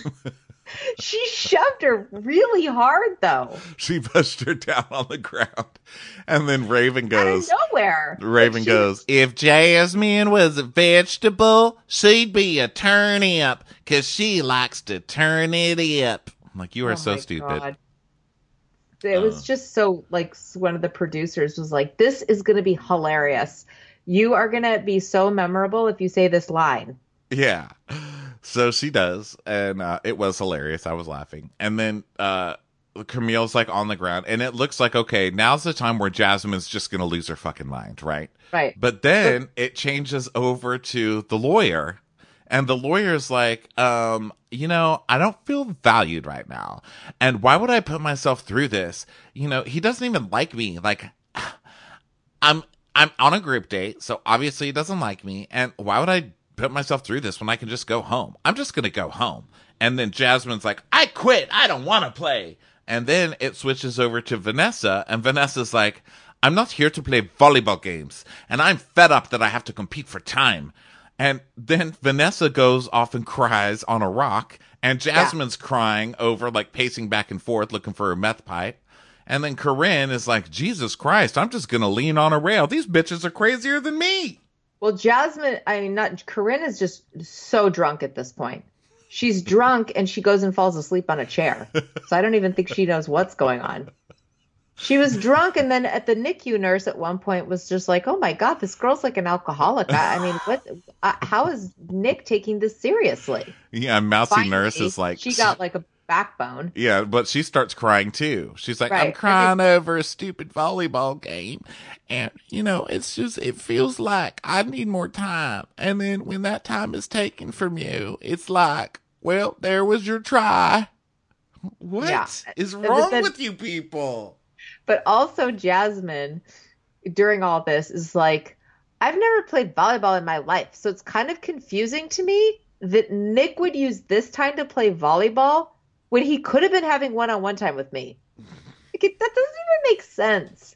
S2: She shoved her really hard though.
S1: she pushed her down on the ground. And then Raven
S2: Out of
S1: goes,
S2: nowhere.
S1: Raven goes,
S3: If Jasmine was a vegetable, she'd be a turnip, 'cause she likes to turn it up.
S1: I'm like, you are
S2: Oh
S1: so
S2: my
S1: stupid.
S2: God. It was just so like one of the producers was like, this is going to be hilarious. You are going to be so memorable if you say this line.
S1: Yeah. So she does, and it was hilarious. I was laughing. And then Camille's like on the ground, and it looks like, okay, now's the time where Jasmine's just going to lose her fucking mind, right?
S2: Right.
S1: But then it changes over to the lawyer, and the lawyer's like, you know, I don't feel valued right now. And why would I put myself through this? You know, he doesn't even like me. Like, I'm on a group date, so obviously he doesn't like me. And why would I put myself through this when I can just go home? I'm just going to go home. And then Jasmine's like, I quit. I don't want to play. And then it switches over to Vanessa, and Vanessa's like, I'm not here to play volleyball games, and I'm fed up that I have to compete for time. And then Vanessa goes off and cries on a rock, and Jasmine's crying over, like, pacing back and forth, looking for her meth pipe. And then Corinne is like, Jesus Christ, I'm just going to lean on a rail. These bitches are crazier than me.
S2: Well, Corinne is just so drunk at this point. She's drunk and she goes and falls asleep on a chair. So I don't even think she knows what's going on. She was drunk, and then at the NICU nurse at one point was just like, oh my God, this girl's like an alcoholic. I mean, how is Nick taking this seriously?
S1: Yeah, Mousy
S2: Finally,
S1: Nurse is like...
S2: She got like a backbone.
S1: Yeah, but she starts crying too. She's like,
S2: Right.
S1: I'm crying over a stupid volleyball game. And, you know, it's just, it feels like I need more time. And then when that time is taken from you, it's like, well, there was your try. What is wrong with you people?
S2: But also Jasmine, during all this, is like, I've never played volleyball in my life. So it's kind of confusing to me that Nick would use this time to play volleyball when he could have been having one-on-one time with me. Like, that doesn't even make sense.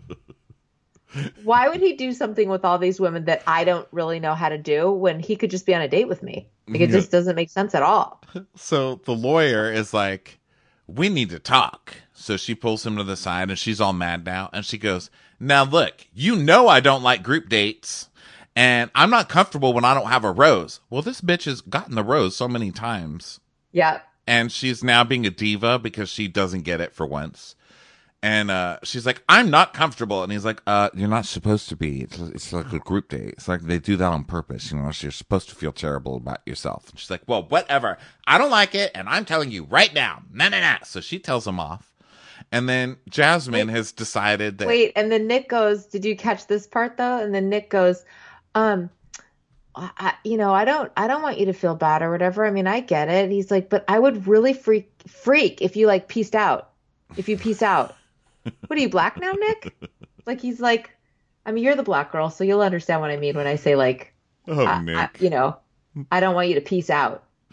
S2: Why would he do something with all these women that I don't really know how to do when he could just be on a date with me? Like, it just doesn't make sense at all.
S1: So the lawyer is like, we need to talk. So she pulls him to the side, and she's all mad now. And she goes, now look, you know I don't like group dates, and I'm not comfortable when I don't have a rose. Well, this bitch has gotten the rose so many times.
S2: Yeah.
S1: And she's now being a diva because she doesn't get it for once. And she's like, I'm not comfortable. And he's like, you're not supposed to be. It's like a group date. It's like they do that on purpose. You know, so you're supposed to feel terrible about yourself. And she's like, well, whatever. I don't like it. And I'm telling you right now. Nah. So she tells him off. And then Jasmine has decided that.
S2: Wait, and then Nick goes, did you catch this part though? And then Nick goes, I don't want you to feel bad or whatever. I mean, I get it. He's like, but I would really freak if you like peaced out. If you peace out. What are you, black now, Nick? Like, he's like, I mean, you're the black girl, so you'll understand what I mean when I say like,
S1: Oh, Nick.
S2: I don't want you to peace out.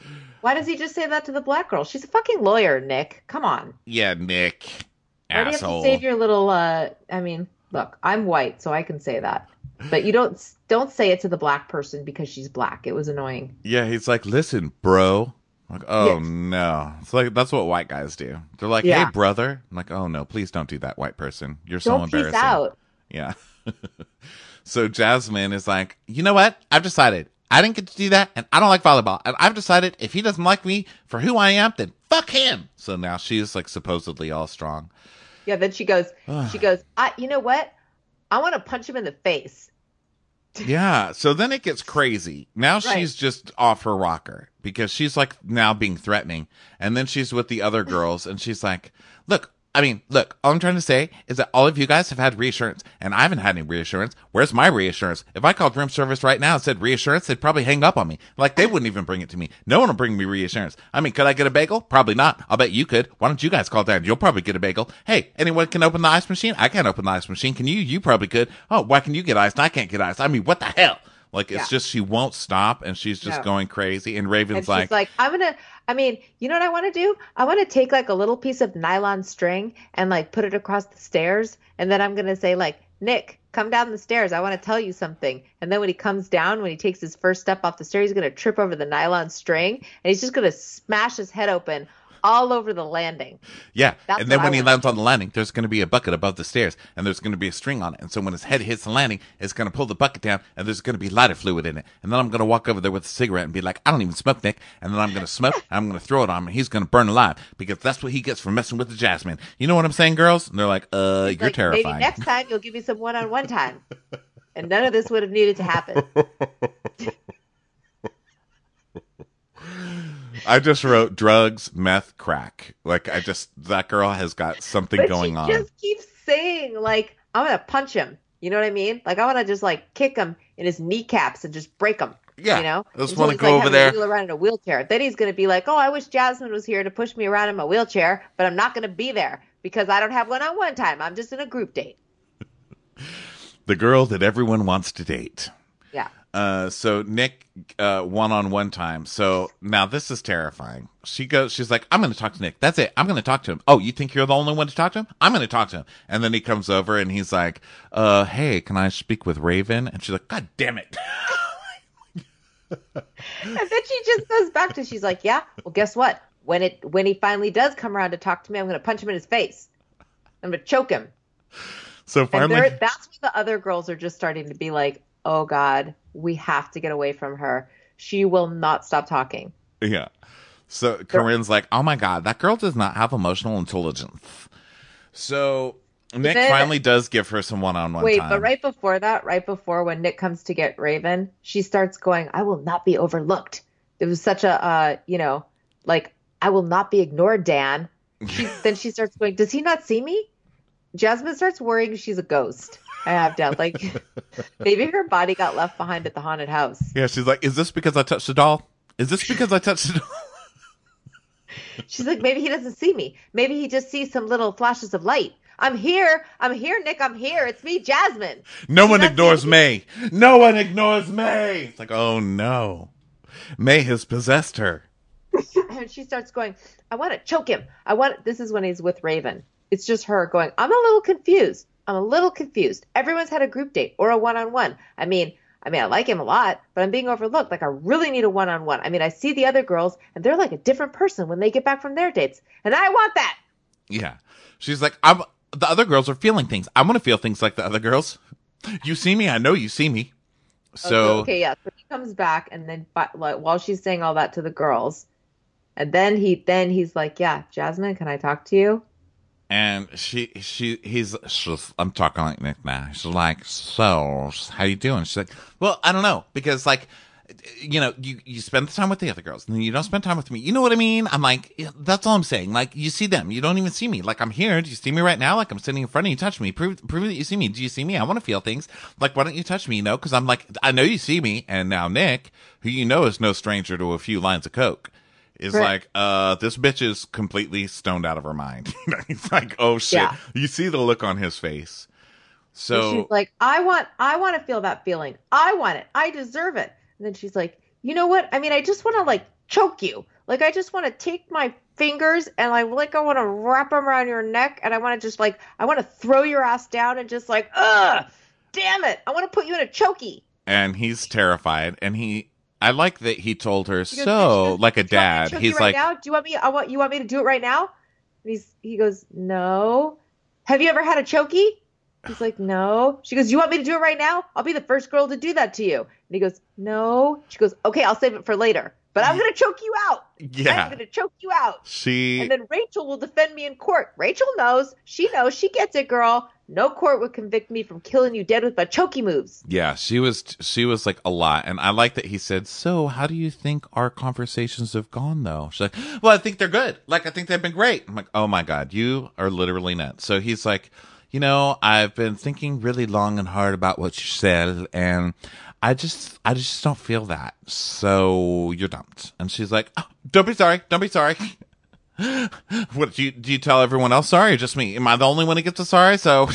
S2: Why does he just say that to the black girl? She's a fucking lawyer, Nick. Come on.
S1: Yeah, Nick.
S2: Why do you have to
S1: Asshole.
S2: save your little? I mean, look, I'm white, so I can say that, but you don't say it to the black person because she's black. It was annoying.
S1: Yeah, he's like, listen, bro. I'm like, oh
S2: Yeah.
S1: no. It's like that's what white guys do. They're like,
S2: Yeah.
S1: hey, brother. I'm like, oh no, please don't do that, white person. You're so
S2: Don't
S1: embarrassing.
S2: peace out.
S1: Yeah. So Jasmine is like, you know what? I've decided I didn't get to do that, and I don't like volleyball. And I've decided if he doesn't like me for who I am, then fuck him. So now she's like supposedly all strong.
S2: Yeah. Then she goes. You know what? I want to punch him in the face.
S1: Yeah. So then it gets crazy. Now
S2: Right.
S1: she's just off her rocker because she's like now being threatening. And then she's with the other girls and she's like, look, all I'm trying to say is that all of you guys have had reassurance and I haven't had any reassurance. Where's my reassurance? If I called room service right now and said reassurance, they'd probably hang up on me. Like they wouldn't even bring it to me. No one will bring me reassurance. I mean, could I get a bagel? Probably not. I'll bet you could. Why don't you guys call down? You'll probably get a bagel. Hey, anyone can open the ice machine? I can't open the ice machine. Can you? You probably could. Oh, why can you get ice and I can't get ice? I mean, what the hell? Like, it's just, she won't stop and she's just
S2: No.
S1: going crazy. And Raven's
S2: And she's like, you know what I want to do? I want to take like a little piece of nylon string and like put it across the stairs. And then I'm going to say like, Nick, come down the stairs. I want to tell you something. And then when he comes down, when he takes his first step off the stairs, he's going to trip over the nylon string and he's just going to smash his head open all over the landing.
S1: yeah.
S2: That's
S1: And then
S2: what
S1: when
S2: I
S1: he
S2: want.
S1: lands on the landing, there's going to be a bucket above the stairs and there's going to be a string on it. And so when his head hits the landing, it's going to pull the bucket down and there's going to be lighter fluid in it. And then I'm going to walk over there with a cigarette and be like, I don't even smoke, Nick. And then I'm going to smoke and I'm going to throw it on him and he's going to burn alive because that's what he gets for messing with the Jasmine. You know what I'm saying, girls? And they're like, you're
S2: Like,
S1: terrifying.
S2: maybe next time you'll give me some one-on-one time. And none of this would have needed to happen.
S1: I just wrote drugs, meth, crack. Like that girl has got something
S2: But
S1: going on.
S2: she just keeps saying, like, I'm going to punch him. You know what I mean? Like, I want to just, like, kick him in his kneecaps and just break him.
S1: Yeah,
S2: You know?
S1: I just
S2: Until
S1: wanna
S2: he's,
S1: go
S2: like,
S1: over
S2: having
S1: there.
S2: to wheel around in a wheelchair. Then he's going to be like, oh, I wish Jasmine was here to push me around in my wheelchair, but I'm not going to be there because I don't have one-on-one time. I'm just in a group date.
S1: The girl that everyone wants to date.
S2: Yeah.
S1: So Nick, one-on-one time. So now this is terrifying. She's like, I'm going to talk to Nick. That's it. I'm going to talk to him. Oh, you think you're the only one to talk to him? I'm going to talk to him. And then he comes over and he's like, hey, can I speak with Raven? And she's like, God damn it.
S2: And then she just goes back to, she's like, yeah, well, guess what? When he finally does come around to talk to me, I'm going to punch him in his face. I'm going to choke him.
S1: So
S2: And
S1: finally,
S2: that's when the other girls are just starting to be like, oh God, we have to get away from her. She will not stop talking.
S1: yeah. So Corinne's like, oh my God, that girl does not have emotional intelligence. So Nick
S2: then-
S1: finally does give her some one-on-one
S2: Wait,
S1: time.
S2: but right before when Nick comes to get Raven, she starts going, I will not be overlooked. It was such a, like, I will not be ignored, Dan. Then she starts going, does he not see me? Jasmine starts worrying she's a ghost. I have doubt. Like, maybe her body got left behind at the haunted house.
S1: Yeah, she's like, is this because I touched the doll? Is this because I touched the doll?
S2: She's like, maybe he doesn't see me. Maybe he just sees some little flashes of light. I'm here, Nick. I'm here. It's me, Jasmine.
S1: No one
S2: not
S1: ignores
S2: see
S1: May. No one ignores May. It's like, oh no. May has possessed her.
S2: And she starts going, I want to choke him. This is when he's with Raven. It's just her going, I'm a little confused. Everyone's had a group date or a one-on-one. I mean, I like him a lot, but I'm being overlooked. Like, I really need a one-on-one. I mean, I see the other girls and they're like a different person when they get back from their dates. And I want that.
S1: Yeah. She's like, the other girls are feeling things. I want to feel things like the other girls. You see me? I know you see me. So
S2: Okay, yeah. So he comes back and then like, while she's saying all that to the girls, and then he's like, yeah, Jasmine, can I talk to you?
S1: and I'm talking like Nick now. She's like, so how you doing? She's like, well, I don't know, because like, you spend the time with the other girls and then you don't spend time with me. You know what I mean? I'm like, yeah, that's all I'm saying. Like, you see them, you don't even see me. Like, I'm here. Do you see me right now? Like, I'm sitting in front of you. Touch me. Prove that you see me. Do you see me? I want to feel things. Like, why don't you touch me? Because I'm like, I know you see me. And now Nick, who you know is no stranger to a few lines of coke, is
S2: Right.
S1: like, this bitch is completely stoned out of her mind. He's like, oh shit.
S2: Yeah.
S1: You see the look on his face. So
S2: And she's like, I want to feel that feeling. I want it. I deserve it. And then she's like, you know what? I mean, I just want to like choke you. Like, I just want to take my fingers and I want to wrap them around your neck and I want to just like, I want to throw your ass down and just like, ugh, damn it. I want to put you in a chokey.
S1: And he's terrified. And I like that he told her,
S2: She goes,
S1: like a
S2: "Do you want me to
S1: dad.
S2: choke
S1: He's
S2: you right
S1: like,
S2: now? You want me to do it right now?" And he goes, "No." "Have you ever had a chokey?" He's like, "No." She goes, "You want me to do it right now? I'll be the first girl to do that to you." And he goes, "No." She goes, "Okay, I'll save it for later. But I'm going to choke you out.
S1: yeah.
S2: I'm going to choke you out."
S1: She
S2: And then Rachel will defend me in court. Rachel knows. She knows. She gets it, girl. No court would convict me from killing you dead with my chokey moves.
S1: Yeah, she was like a lot. And I like that he said, "So how do you think our conversations have gone though?" She's like, "Well, I think they're good. Like, I think they've been great." I'm like, "Oh my God, you are literally nuts." So he's like, "I've been thinking really long and hard about what you said, and I just don't feel that. So you're dumped." And she's like, "Oh, don't be sorry. Don't be sorry." What do you tell everyone else sorry or just me? Am I the only one who gets a sorry? So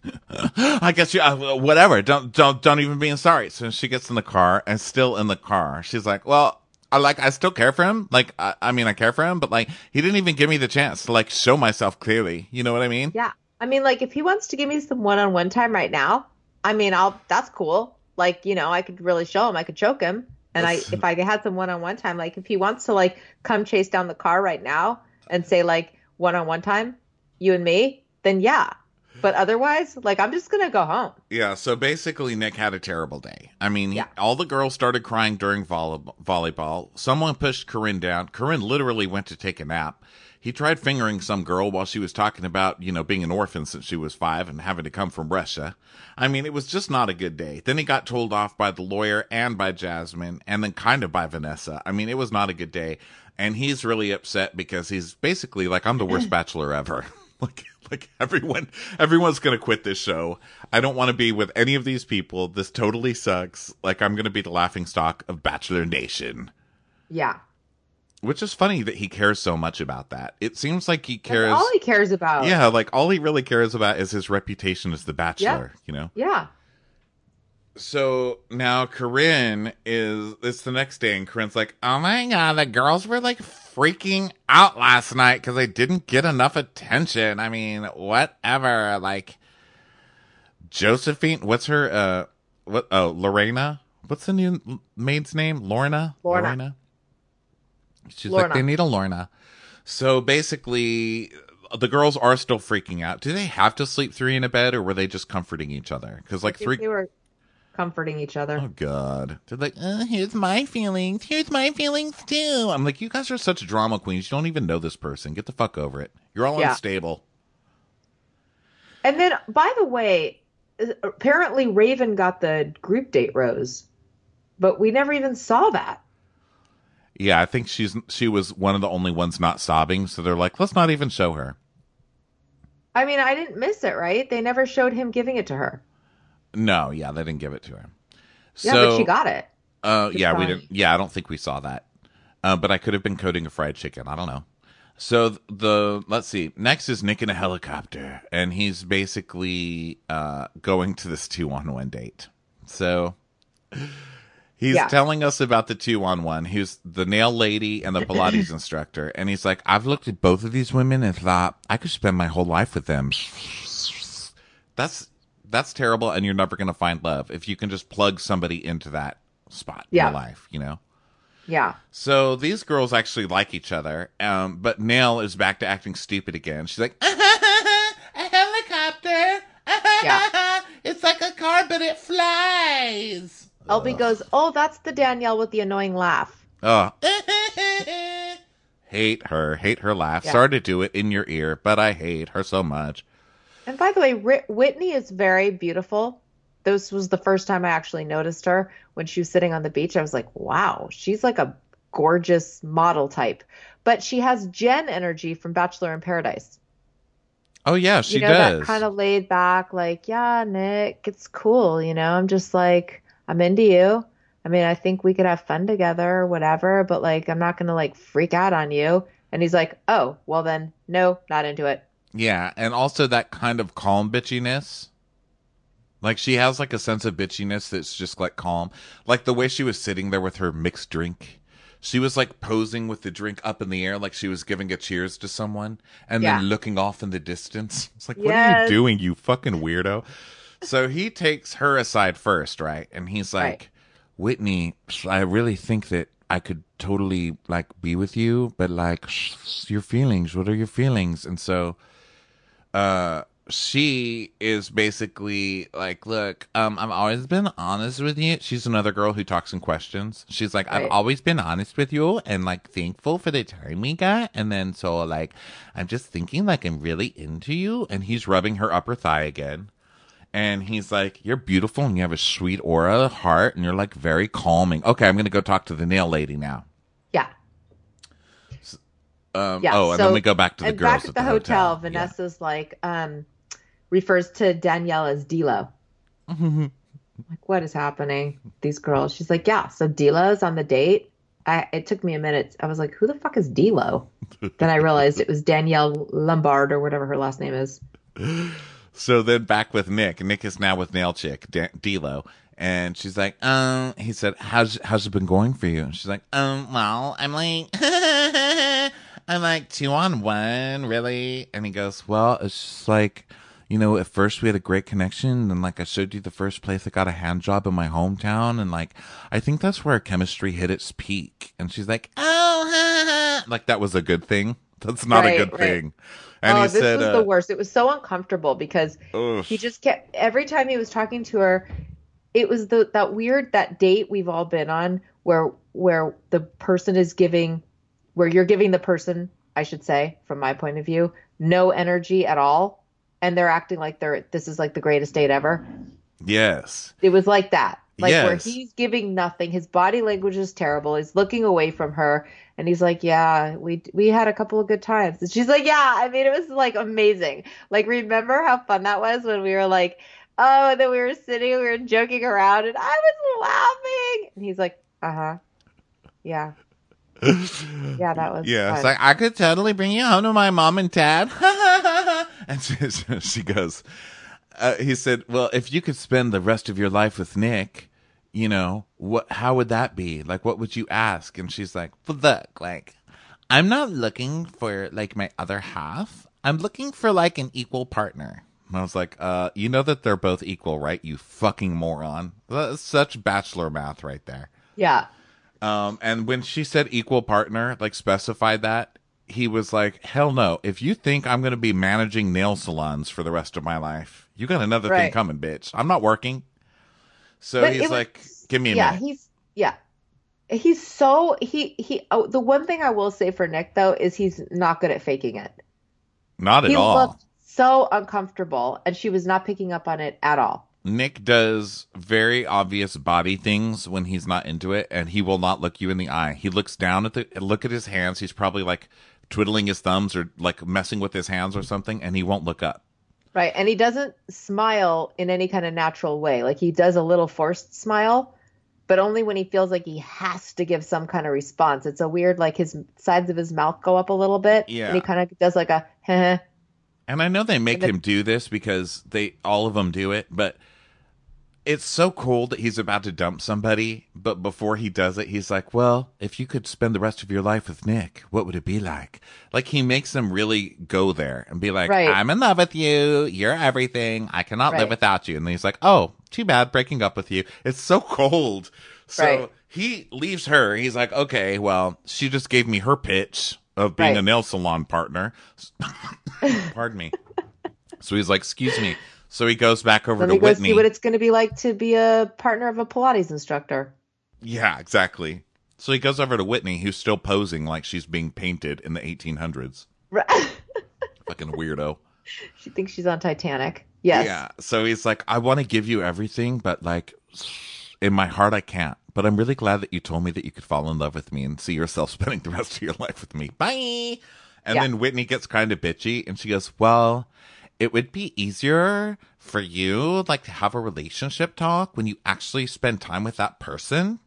S1: I guess you whatever. Don't even be sorry. So she gets in the car and still in the car. She's like, "Well, I still care for him. Like, I mean, I care for him, but like, he didn't even give me the chance to like show myself clearly. You know what I mean?"
S2: Yeah. I mean, like, if he wants to give me some one-on-one time right now, I mean, that's cool. Like, I could really show him. I could choke him. And if I had some one-on-one time, like, if he wants to, like, come chase down the car right now and say, like, one-on-one time, you and me, then yeah. But otherwise, like, I'm just going to go home.
S1: Yeah, so basically Nick had a terrible day. I mean, all the girls started crying during volleyball. Someone pushed Corinne down. Corinne literally went to take a nap. He tried fingering some girl while she was talking about, being an orphan since she was 5 and having to come from Russia. I mean, it was just not a good day. Then he got told off by the lawyer and by Jasmine and then kind of by Vanessa. I mean, it was not a good day. And he's really upset because he's basically like, "I'm the worst bachelor ever." Like everyone's going to quit this show. I don't want to be with any of these people. This totally sucks. Like, I'm going to be the laughingstock of Bachelor Nation.
S2: Yeah.
S1: Which is funny that he cares so much about that. It seems like he cares.
S2: That's all he cares about.
S1: Yeah, like all he really cares about is his reputation as the Bachelor,
S2: Yeah.
S1: So now Corinne it's the next day and Corinne's like,
S3: Oh my God, the girls were like freaking out last night because they didn't get enough attention. I mean, whatever. Like,
S1: Josephine, what's her, Lorena? What's the new maid's name? Lorna? She's
S2: Lorna.
S1: like, they need a Lorna. So basically, the girls are still freaking out. Do they have to sleep 3 in a bed, or were they just comforting each other? Because like
S2: They were comforting each other.
S1: Oh God, they're like,
S3: here's my feelings. Here's my feelings too.
S1: I'm like, you guys are such drama queens. You don't even know this person. Get the fuck over it. You're all unstable.
S2: And then, by the way, apparently Raven got the group date rose, but we never even saw that.
S1: Yeah, I think she was one of the only ones not sobbing, so they're like, let's not even show her.
S2: I mean, I didn't miss it, right? They never showed him giving it to her.
S1: No, yeah, they didn't give it to her.
S2: Yeah, but she got it.
S1: Yeah, we didn't. Yeah, I don't think we saw that. But I could have been coding a fried chicken. I don't know. So let's see. Next is Nick in a helicopter, and he's basically going to this 2-on-1 date. So he's telling us about the 2-on-1. He's the nail lady and the Pilates instructor, and he's like, "I've looked at both of these women and thought I could spend my whole life with them." That's terrible, and you're never going to find love if you can just plug somebody into that spot in your life,
S2: Yeah.
S1: So these girls actually like each other, but Nail is back to acting stupid again. She's like, a helicopter.
S2: Yeah.
S1: It's like a car, but it flies.
S2: LB goes, "Oh, that's the Danielle with the annoying laugh."
S1: Oh. Hate her laugh.
S2: Yeah.
S1: Sorry to do it in your ear, but I hate her so much.
S2: And by the way, Whitney is very beautiful. This was the first time I actually noticed her when she was sitting on the beach. I was like, wow, she's like a gorgeous model type. But she has Jen energy from Bachelor in Paradise.
S1: Oh, yeah, she does.
S2: That kind of laid back, like, yeah, Nick, it's cool. I'm just like, I'm into you. I mean, I think we could have fun together or whatever, but like, I'm not going to like freak out on you. And he's like, oh, well then, no, not into it.
S1: Yeah, and also that kind of calm bitchiness. Like, she has, like, a sense of bitchiness that's just, like, calm. Like, the way she was sitting there with her mixed drink. she was like posing with the drink up in the air like she was giving a cheers to someone and
S2: Yeah.
S1: then looking off in the distance. It's like, what are you
S2: Yes.
S1: doing, you fucking weirdo? So he takes her aside first, right? And he's like,
S2: Right.
S1: Whitney, I really think that I could totally like be with you, but like your feelings, what are your feelings? And so she is basically like, look, I've always been honest with you. She's another girl who talks in questions. She's like, I've
S2: Right.
S1: always been honest with you and like thankful for the time we got. And then so like, I'm just thinking like I'm really into you. And he's rubbing her upper thigh again. And he's like, you're beautiful and you have a sweet aura, heart, and you're like very calming. Okay, I'm going to go talk to the nail lady now.
S2: Yeah.
S1: And then we go back to the
S2: and
S1: girls
S2: back at the hotel. Vanessa's like, refers to Danielle as D'Lo. Like, what is happening? These girls. She's like, yeah. So D'Lo's on the date. It took me a minute. I was like, who the fuck is D'Lo? Then I realized it was Danielle Lombard or whatever her last name is.
S1: So then back with Nick. Nick is now with Nail Chick, D'Lo. And she's like, he said, how's it been going for you? And she's like, well, I'm like, I'm like 2-on-1, really? And he goes, well, it's just like, you know, at first we had a great connection. And like I showed you the first place I got a hand job in my hometown. And like, I think that's where our chemistry hit its peak. And she's like, oh, like that was a good thing. That's not a good thing. And he said,
S2: this was the worst. It was so uncomfortable because
S1: ugh.
S2: he just kept, every time he was talking to her, it was that date we've all been on where the person is giving, where you're giving the person, I should say, from my point of view, no energy at all. And they're acting like this is like the greatest date ever.
S1: Yes.
S2: It was like that. Like where
S1: Yes.
S2: he's giving nothing. His body language is terrible. He's looking away from her. And he's like, yeah, we had a couple of good times. And she's like, yeah, I mean, it was like amazing. Like, remember how fun that was when we were like, oh, and then we were joking around and I was laughing. And he's like, uh-huh. Yeah. Yeah, that was
S1: Yeah,
S2: fun.
S1: it's like, I could totally bring you home to my mom and dad. And she goes, he said, well, if you could spend the rest of your life with Nick, you know, how would that be? Like, what would you ask? And she's like, well, look, like, I'm not looking for like my other half. I'm looking for like an equal partner. And I was like, you know that they're both equal, right? You fucking moron. That's such bachelor math right there.
S2: Yeah.
S1: And when she said equal partner, like specified that, he was like, hell no. If you think I'm going to be managing nail salons for the rest of my life, you got another thing
S2: Right.
S1: coming, bitch. I'm not working. So
S2: But
S1: he's
S2: it was-
S1: like, give me a
S2: Yeah,
S1: minute.
S2: he's so the one thing I will say for Nick though is he's not good at faking it.
S1: Not at
S2: He
S1: all.
S2: looked so uncomfortable and she was not picking up on it at all.
S1: Nick does very obvious body things when he's not into it, and he will not look you in the eye. He looks down look at his hands. He's probably like twiddling his thumbs or like messing with his hands or something, and he won't look up.
S2: Right. And he doesn't smile in any kind of natural way. Like he does a little forced smile, but only when he feels like he has to give some kind of response. It's a weird, like his sides of his mouth go up a little bit.
S1: Yeah.
S2: And he kind of does like a, heh.
S1: And I know they make him do this because all of them do it, but it's so cool that he's about to dump somebody, but before he does it, he's like, well, if you could spend the rest of your life with Nick, what would it be like? Like, he makes them really go there and be like,
S2: Right.
S1: I'm in love with you. You're everything. I cannot live
S2: Right.
S1: without you. And then he's like, oh, too bad breaking up with you. It's so cold. So
S2: Right.
S1: he leaves her. He's like, okay, well, she just gave me her pitch of being
S2: Right.
S1: a nail salon partner. Pardon me. So he's like, excuse me. So he goes back over
S2: Let
S1: to
S2: me go
S1: Whitney.
S2: see what it's going to be like to be a partner of a Pilates instructor.
S1: Yeah, exactly. So he goes over to Whitney, who's still posing like she's being painted in the 1800s.
S2: Right.
S1: Fucking weirdo.
S2: She thinks she's on Titanic. Yes.
S1: Yeah. So he's like, I want to give you everything, but like, in my heart, I can't. But I'm really glad that you told me that you could fall in love with me and see yourself spending the rest of your life with me. Bye. And
S2: Yeah.
S1: then Whitney gets kind of bitchy, and she goes, well, it would be easier for you, like, to have a relationship talk when you actually spend time with that person.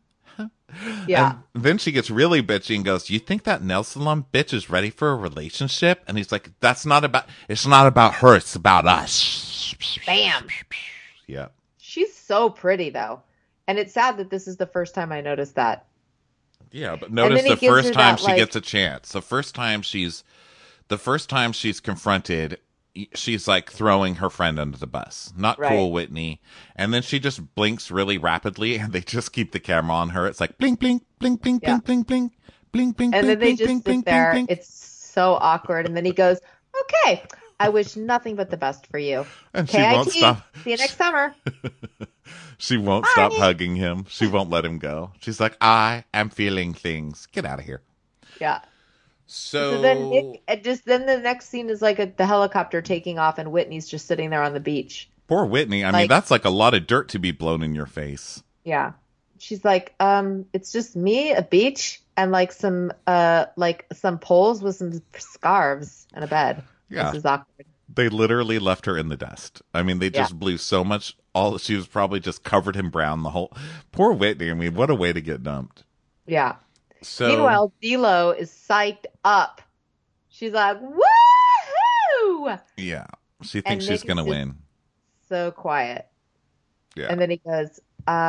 S2: Yeah.
S1: And then she gets really bitchy and goes, you think that nail salon bitch is ready for a relationship? And he's like, it's not about her, it's about us.
S2: Bam.
S1: Yeah.
S2: She's so pretty though. And it's sad that this is the first time I noticed that.
S1: Yeah, but
S2: And
S1: notice
S2: then he
S1: the
S2: gives
S1: first
S2: her
S1: time
S2: that,
S1: she
S2: like,
S1: gets a chance. The first time she's confronted, she's like throwing her friend under the bus. Not
S2: right.
S1: cool, Whitney. And then she just blinks really rapidly, and they just keep the camera on her. It's like blink, blink, blink, blink,
S2: Yeah.
S1: blink, blink, blink, blink, blink,
S2: And then
S1: blink,
S2: they
S1: blink,
S2: just
S1: blink,
S2: sit
S1: blink,
S2: there.
S1: blink.
S2: It's so awkward. And then he goes, okay, I wish nothing but the best for you.
S1: And she
S2: KIT,
S1: won't stop.
S2: see you next summer.
S1: She won't stop hugging him. She won't let him go. She's like, I am feeling things. Get out of here.
S2: Yeah.
S1: So
S2: So then Nick, then the next scene is like the helicopter taking off and Whitney's just sitting there on the beach.
S1: poor Whitney. I mean,
S2: Like-
S1: that's like a lot of dirt to be blown in your face.
S2: Yeah. She's like, it's just me, a beach, and like some poles with some scarves and a bed.
S1: Yeah.
S2: This is awkward.
S1: They literally left her in the dust. I mean, they just blew so much. She was probably just covered in brown the whole. Poor Whitney. I mean, what a way to get dumped.
S2: Yeah.
S1: So
S2: Meanwhile, D-Lo is psyched up. She's like, woohoo!
S1: yeah, she
S2: And
S1: thinks she's
S2: Nick
S1: gonna
S2: is just
S1: win.
S2: so quiet.
S1: Yeah.
S2: And then he goes,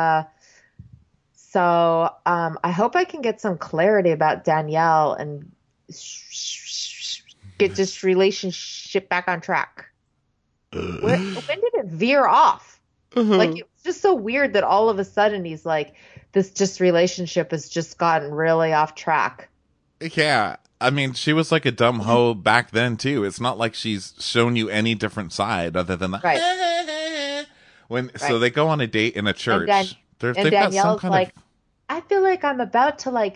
S2: I hope I can get some clarity about Danielle and get this relationship back on track. When did it veer off? Like, it was just so weird that all of a sudden he's like, this relationship has just gotten really off track.
S1: Yeah. I mean, she was like a dumb hoe back then too. It's not like she's shown you any different side other than that.
S2: Right.
S1: So they go on a date in a church. They've got some
S2: Danielle's
S1: kind
S2: like,
S1: of.
S2: I feel like I'm about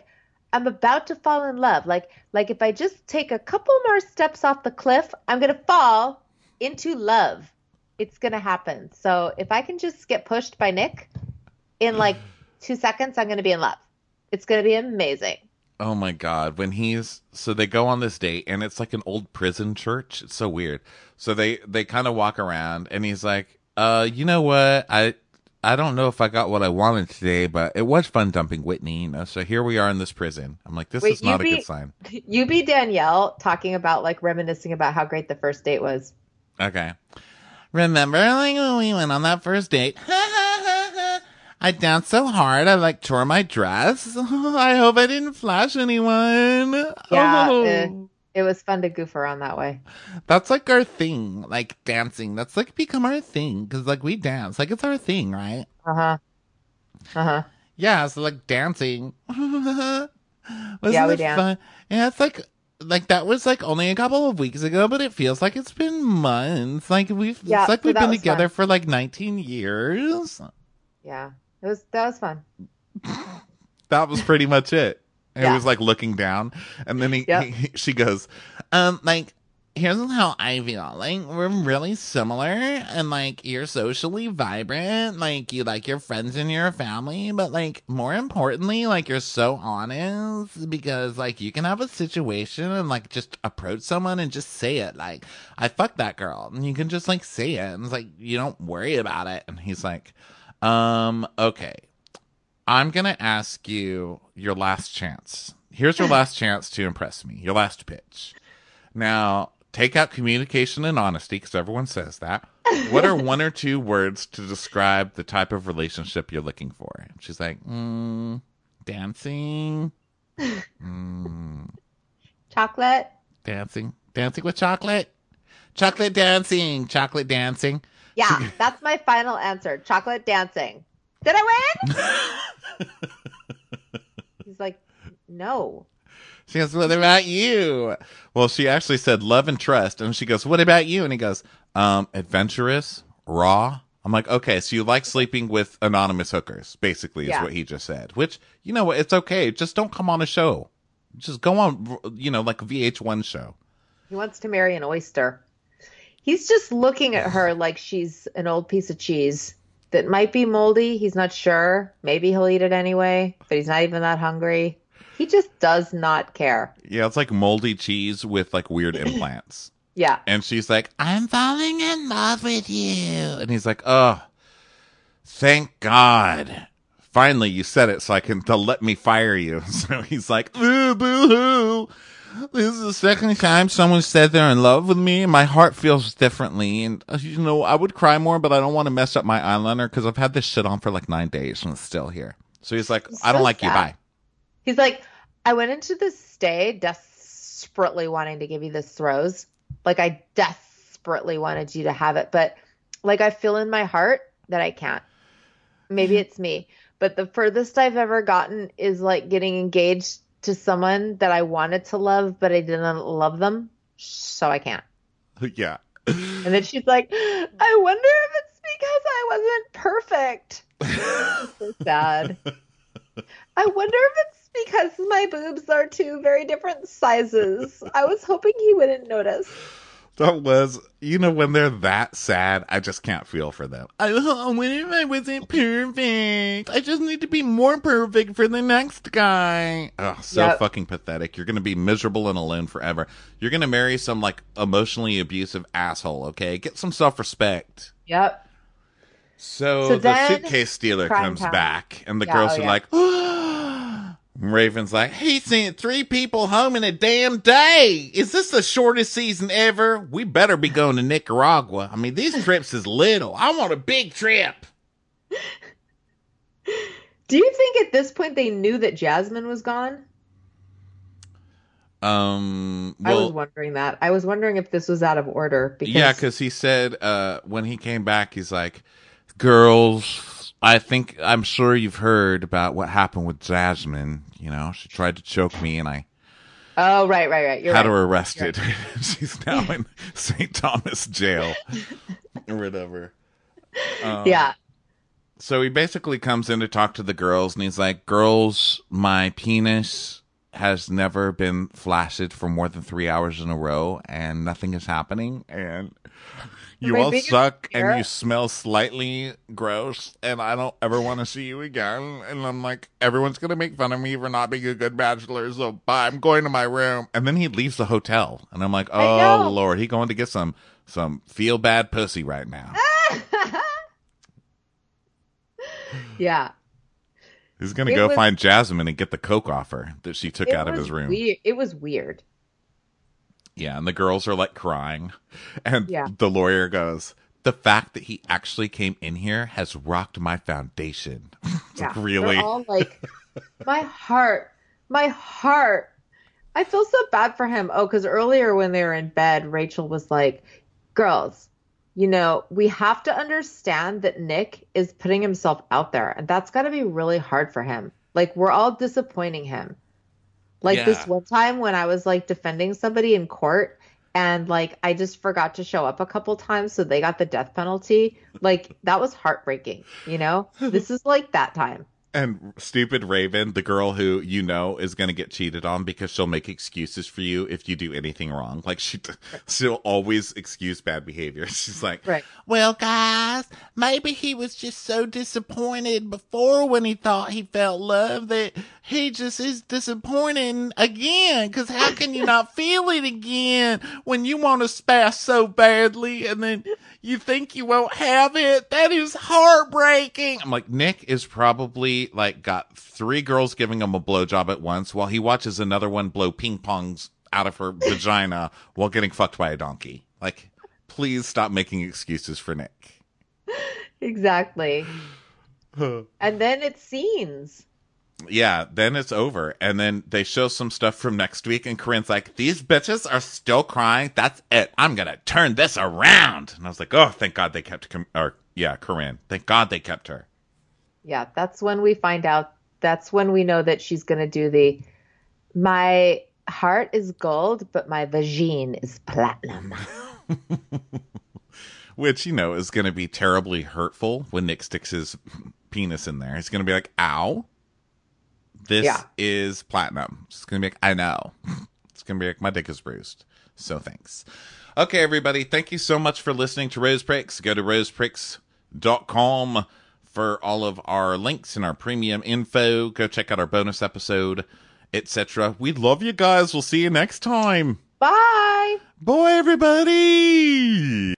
S2: to fall in love. Like if I just take a couple more steps off the cliff, I'm going to fall into love. It's going to happen. So if I can just get pushed by Nick in like 2 seconds, I'm going to be in love. It's going to be amazing.
S1: Oh my God. So they go on this date and it's like an old prison church. It's so weird. So they kind of walk around and he's like, you know what? I don't know if I got what I wanted today, but it was fun dumping Whitney, you know? So here we are in this prison. I'm like, this is not a good sign.
S2: You be Danielle talking about like reminiscing about how great the first date was.
S1: Okay.
S3: Remember, like, when we went on that first date? I danced so hard, I, like, tore my dress. I hope I didn't flash anyone.
S2: Yeah,
S3: Oh.
S2: it was fun to goof around that way.
S3: That's, like, our thing, like, dancing. That's, like, become our thing, because, like, we dance. Like, it's our thing, right?
S2: Uh-huh. Uh-huh.
S3: Yeah, so, like, dancing. Wasn't
S2: Yeah, we
S3: it
S2: danced.
S3: fun? Yeah, it's, like, that was, like, only a couple of weeks ago, but it feels like it's been months. Like,
S2: Yeah,
S3: it's like
S2: so
S3: we've
S2: that
S3: been
S2: was
S3: together
S2: fun.
S3: for, like, 19 years.
S2: Yeah. That was fun.
S1: That was pretty much it. It
S2: Yeah.
S1: was like looking down, and then
S2: Yep.
S1: she goes,
S3: Like, here's how I feel. Like, we're really similar, and, like, you're socially vibrant. Like, you like your friends and your family, but, like, more importantly, like, you're so honest because, like, you can have a situation and, like, just approach someone and just say it. Like, I fucked that girl. And you can just, like, say it. And it's like, you don't worry about it.
S1: and he's like, okay, I'm going to ask you your last chance. Here's your last chance to impress me, your last pitch. Now, take out communication and honesty, because everyone says that. What are one or two words to describe the type of relationship you're looking for? And she's like, dancing.
S2: Chocolate.
S3: Dancing with chocolate. Chocolate dancing.
S2: Yeah, that's my final answer. Chocolate dancing. Did I win? He's like, no.
S3: She goes, what about you?
S1: Well, she actually said love and trust. And she goes, what about you? And he goes, adventurous, raw. I'm like, okay, so you like sleeping with anonymous hookers, basically, is
S2: Yeah.
S1: what he just said. Which, you know what, it's okay. Just don't come on a show. Just go on, you know, like a VH1 show.
S2: He wants to marry an oyster. He's just looking at her like she's an old piece of cheese that might be moldy. He's not sure. Maybe he'll eat it anyway, but he's not even that hungry. He just does not care.
S1: Yeah, it's like moldy cheese with like weird implants.
S2: Yeah.
S1: And she's like,
S3: I'm falling in love with you.
S1: and he's like, oh, thank God. Finally, you said it so I can, to let me fire you. So he's like, ooh, boo-hoo. This is the second time someone said they're in love with me, and my heart feels differently. And, you know, I would cry more, but I don't want to mess up my eyeliner because I've had this shit on for like 9 days and it's still here. So he's like,
S2: He's
S1: I don't
S2: so
S1: like you,
S2: sad.
S1: bye.
S2: He's like, I went into this stay desperately wanting to give you this rose. Like, I desperately wanted you to have it, but like, I feel in my heart that I can't. Maybe it's me, but the furthest I've ever gotten is like getting engaged to someone that I wanted to love, but I didn't love them, so I can't.
S1: Yeah.
S2: And then she's like, I wonder if it's because I wasn't perfect. So sad. I wonder if it's because my boobs are two very different sizes. I was hoping he wouldn't notice.
S1: That was, when they're that sad, I just can't feel for them.
S3: I wonder if I wasn't perfect. I just need to be more perfect for the next guy.
S1: Oh, so fucking pathetic. You're going to be miserable and alone forever. You're going to marry some, like, emotionally abusive asshole, okay? Get some self-respect.
S2: Yep.
S1: So the suitcase stealer comes back, and the girls are like, Raven's like, he sent 3 people home in a damn day. Is this the shortest season ever? We better be going to Nicaragua. I mean, these trips is little. I want a big trip.
S2: Do you think at this point they knew that Jasmine was gone?
S1: Well,
S2: I was wondering that. I was wondering if this was out of order.
S1: Because he said when he came back, he's like, girls, I'm sure you've heard about what happened with Jasmine. She tried to choke me and I
S2: Oh, right. You're
S1: had her arrested. She's now in St. Thomas jail or whatever.
S2: Yeah.
S1: So he basically comes in to talk to the girls and he's like, girls, my penis has never been flaccid for more than 3 hours in a row and nothing is happening. And you all suck and you smell slightly gross and I don't ever want to see you again. And I'm like, everyone's going to make fun of me for not being a good bachelor. So bye, I'm going to my room. And then he leaves the hotel. And I'm like, oh, Lord, he going to get some feel bad pussy right now.
S2: Yeah.
S1: He's going to go find Jasmine and get the coke off her that she took out of his room.
S2: It was weird.
S1: Yeah, and the girls are like crying. And the lawyer goes, the fact that he actually came in here has rocked my foundation. Like, really?
S2: They're all like, my heart. I feel so bad for him. Oh, because earlier when they were in bed, Rachel was like, girls, we have to understand that Nick is putting himself out there. And that's got to be really hard for him. Like, we're all disappointing him. Like this one time when I was like defending somebody in court and like I just forgot to show up a couple times so they got the death penalty. Like that was heartbreaking, This is like that time.
S1: And stupid Raven, the girl who is going to get cheated on because she'll make excuses for you if you do anything wrong. Like she'll always excuse bad behavior. She's like,
S3: well, guys, maybe he was just so disappointed before when he thought he felt love that he just is disappointed again. Because how can you not feel it again when you want to spaz so badly and then you think you won't have it? That is heartbreaking.
S1: I'm like, Nick is probably like got 3 girls giving him a blowjob at once while he watches another one blow ping pongs out of her vagina while getting fucked by a donkey. Like, please stop making excuses for Nick.
S2: Exactly. And then it's scenes.
S1: Yeah, then it's over. And then they show some stuff from next week, and Corinne's like, these bitches are still crying. That's it. I'm going to turn this around. And I was like, oh, thank God they kept Corinne. Thank God they kept her.
S2: Yeah, that's when we find out. That's when we know that she's going to do my heart is gold, but my vagine is platinum.
S1: Which, is going to be terribly hurtful when Nick sticks his penis in there. He's going to be like, ow. This is platinum. It's going to be like, I know. It's going to be like, my dick is bruised. So thanks. Okay, everybody. Thank you so much for listening to Rose Pricks. Go to rosepricks.com for all of our links and our premium info. Go check out our bonus episode, etc. We love you guys. We'll see you next time.
S2: Bye.
S1: Bye, everybody.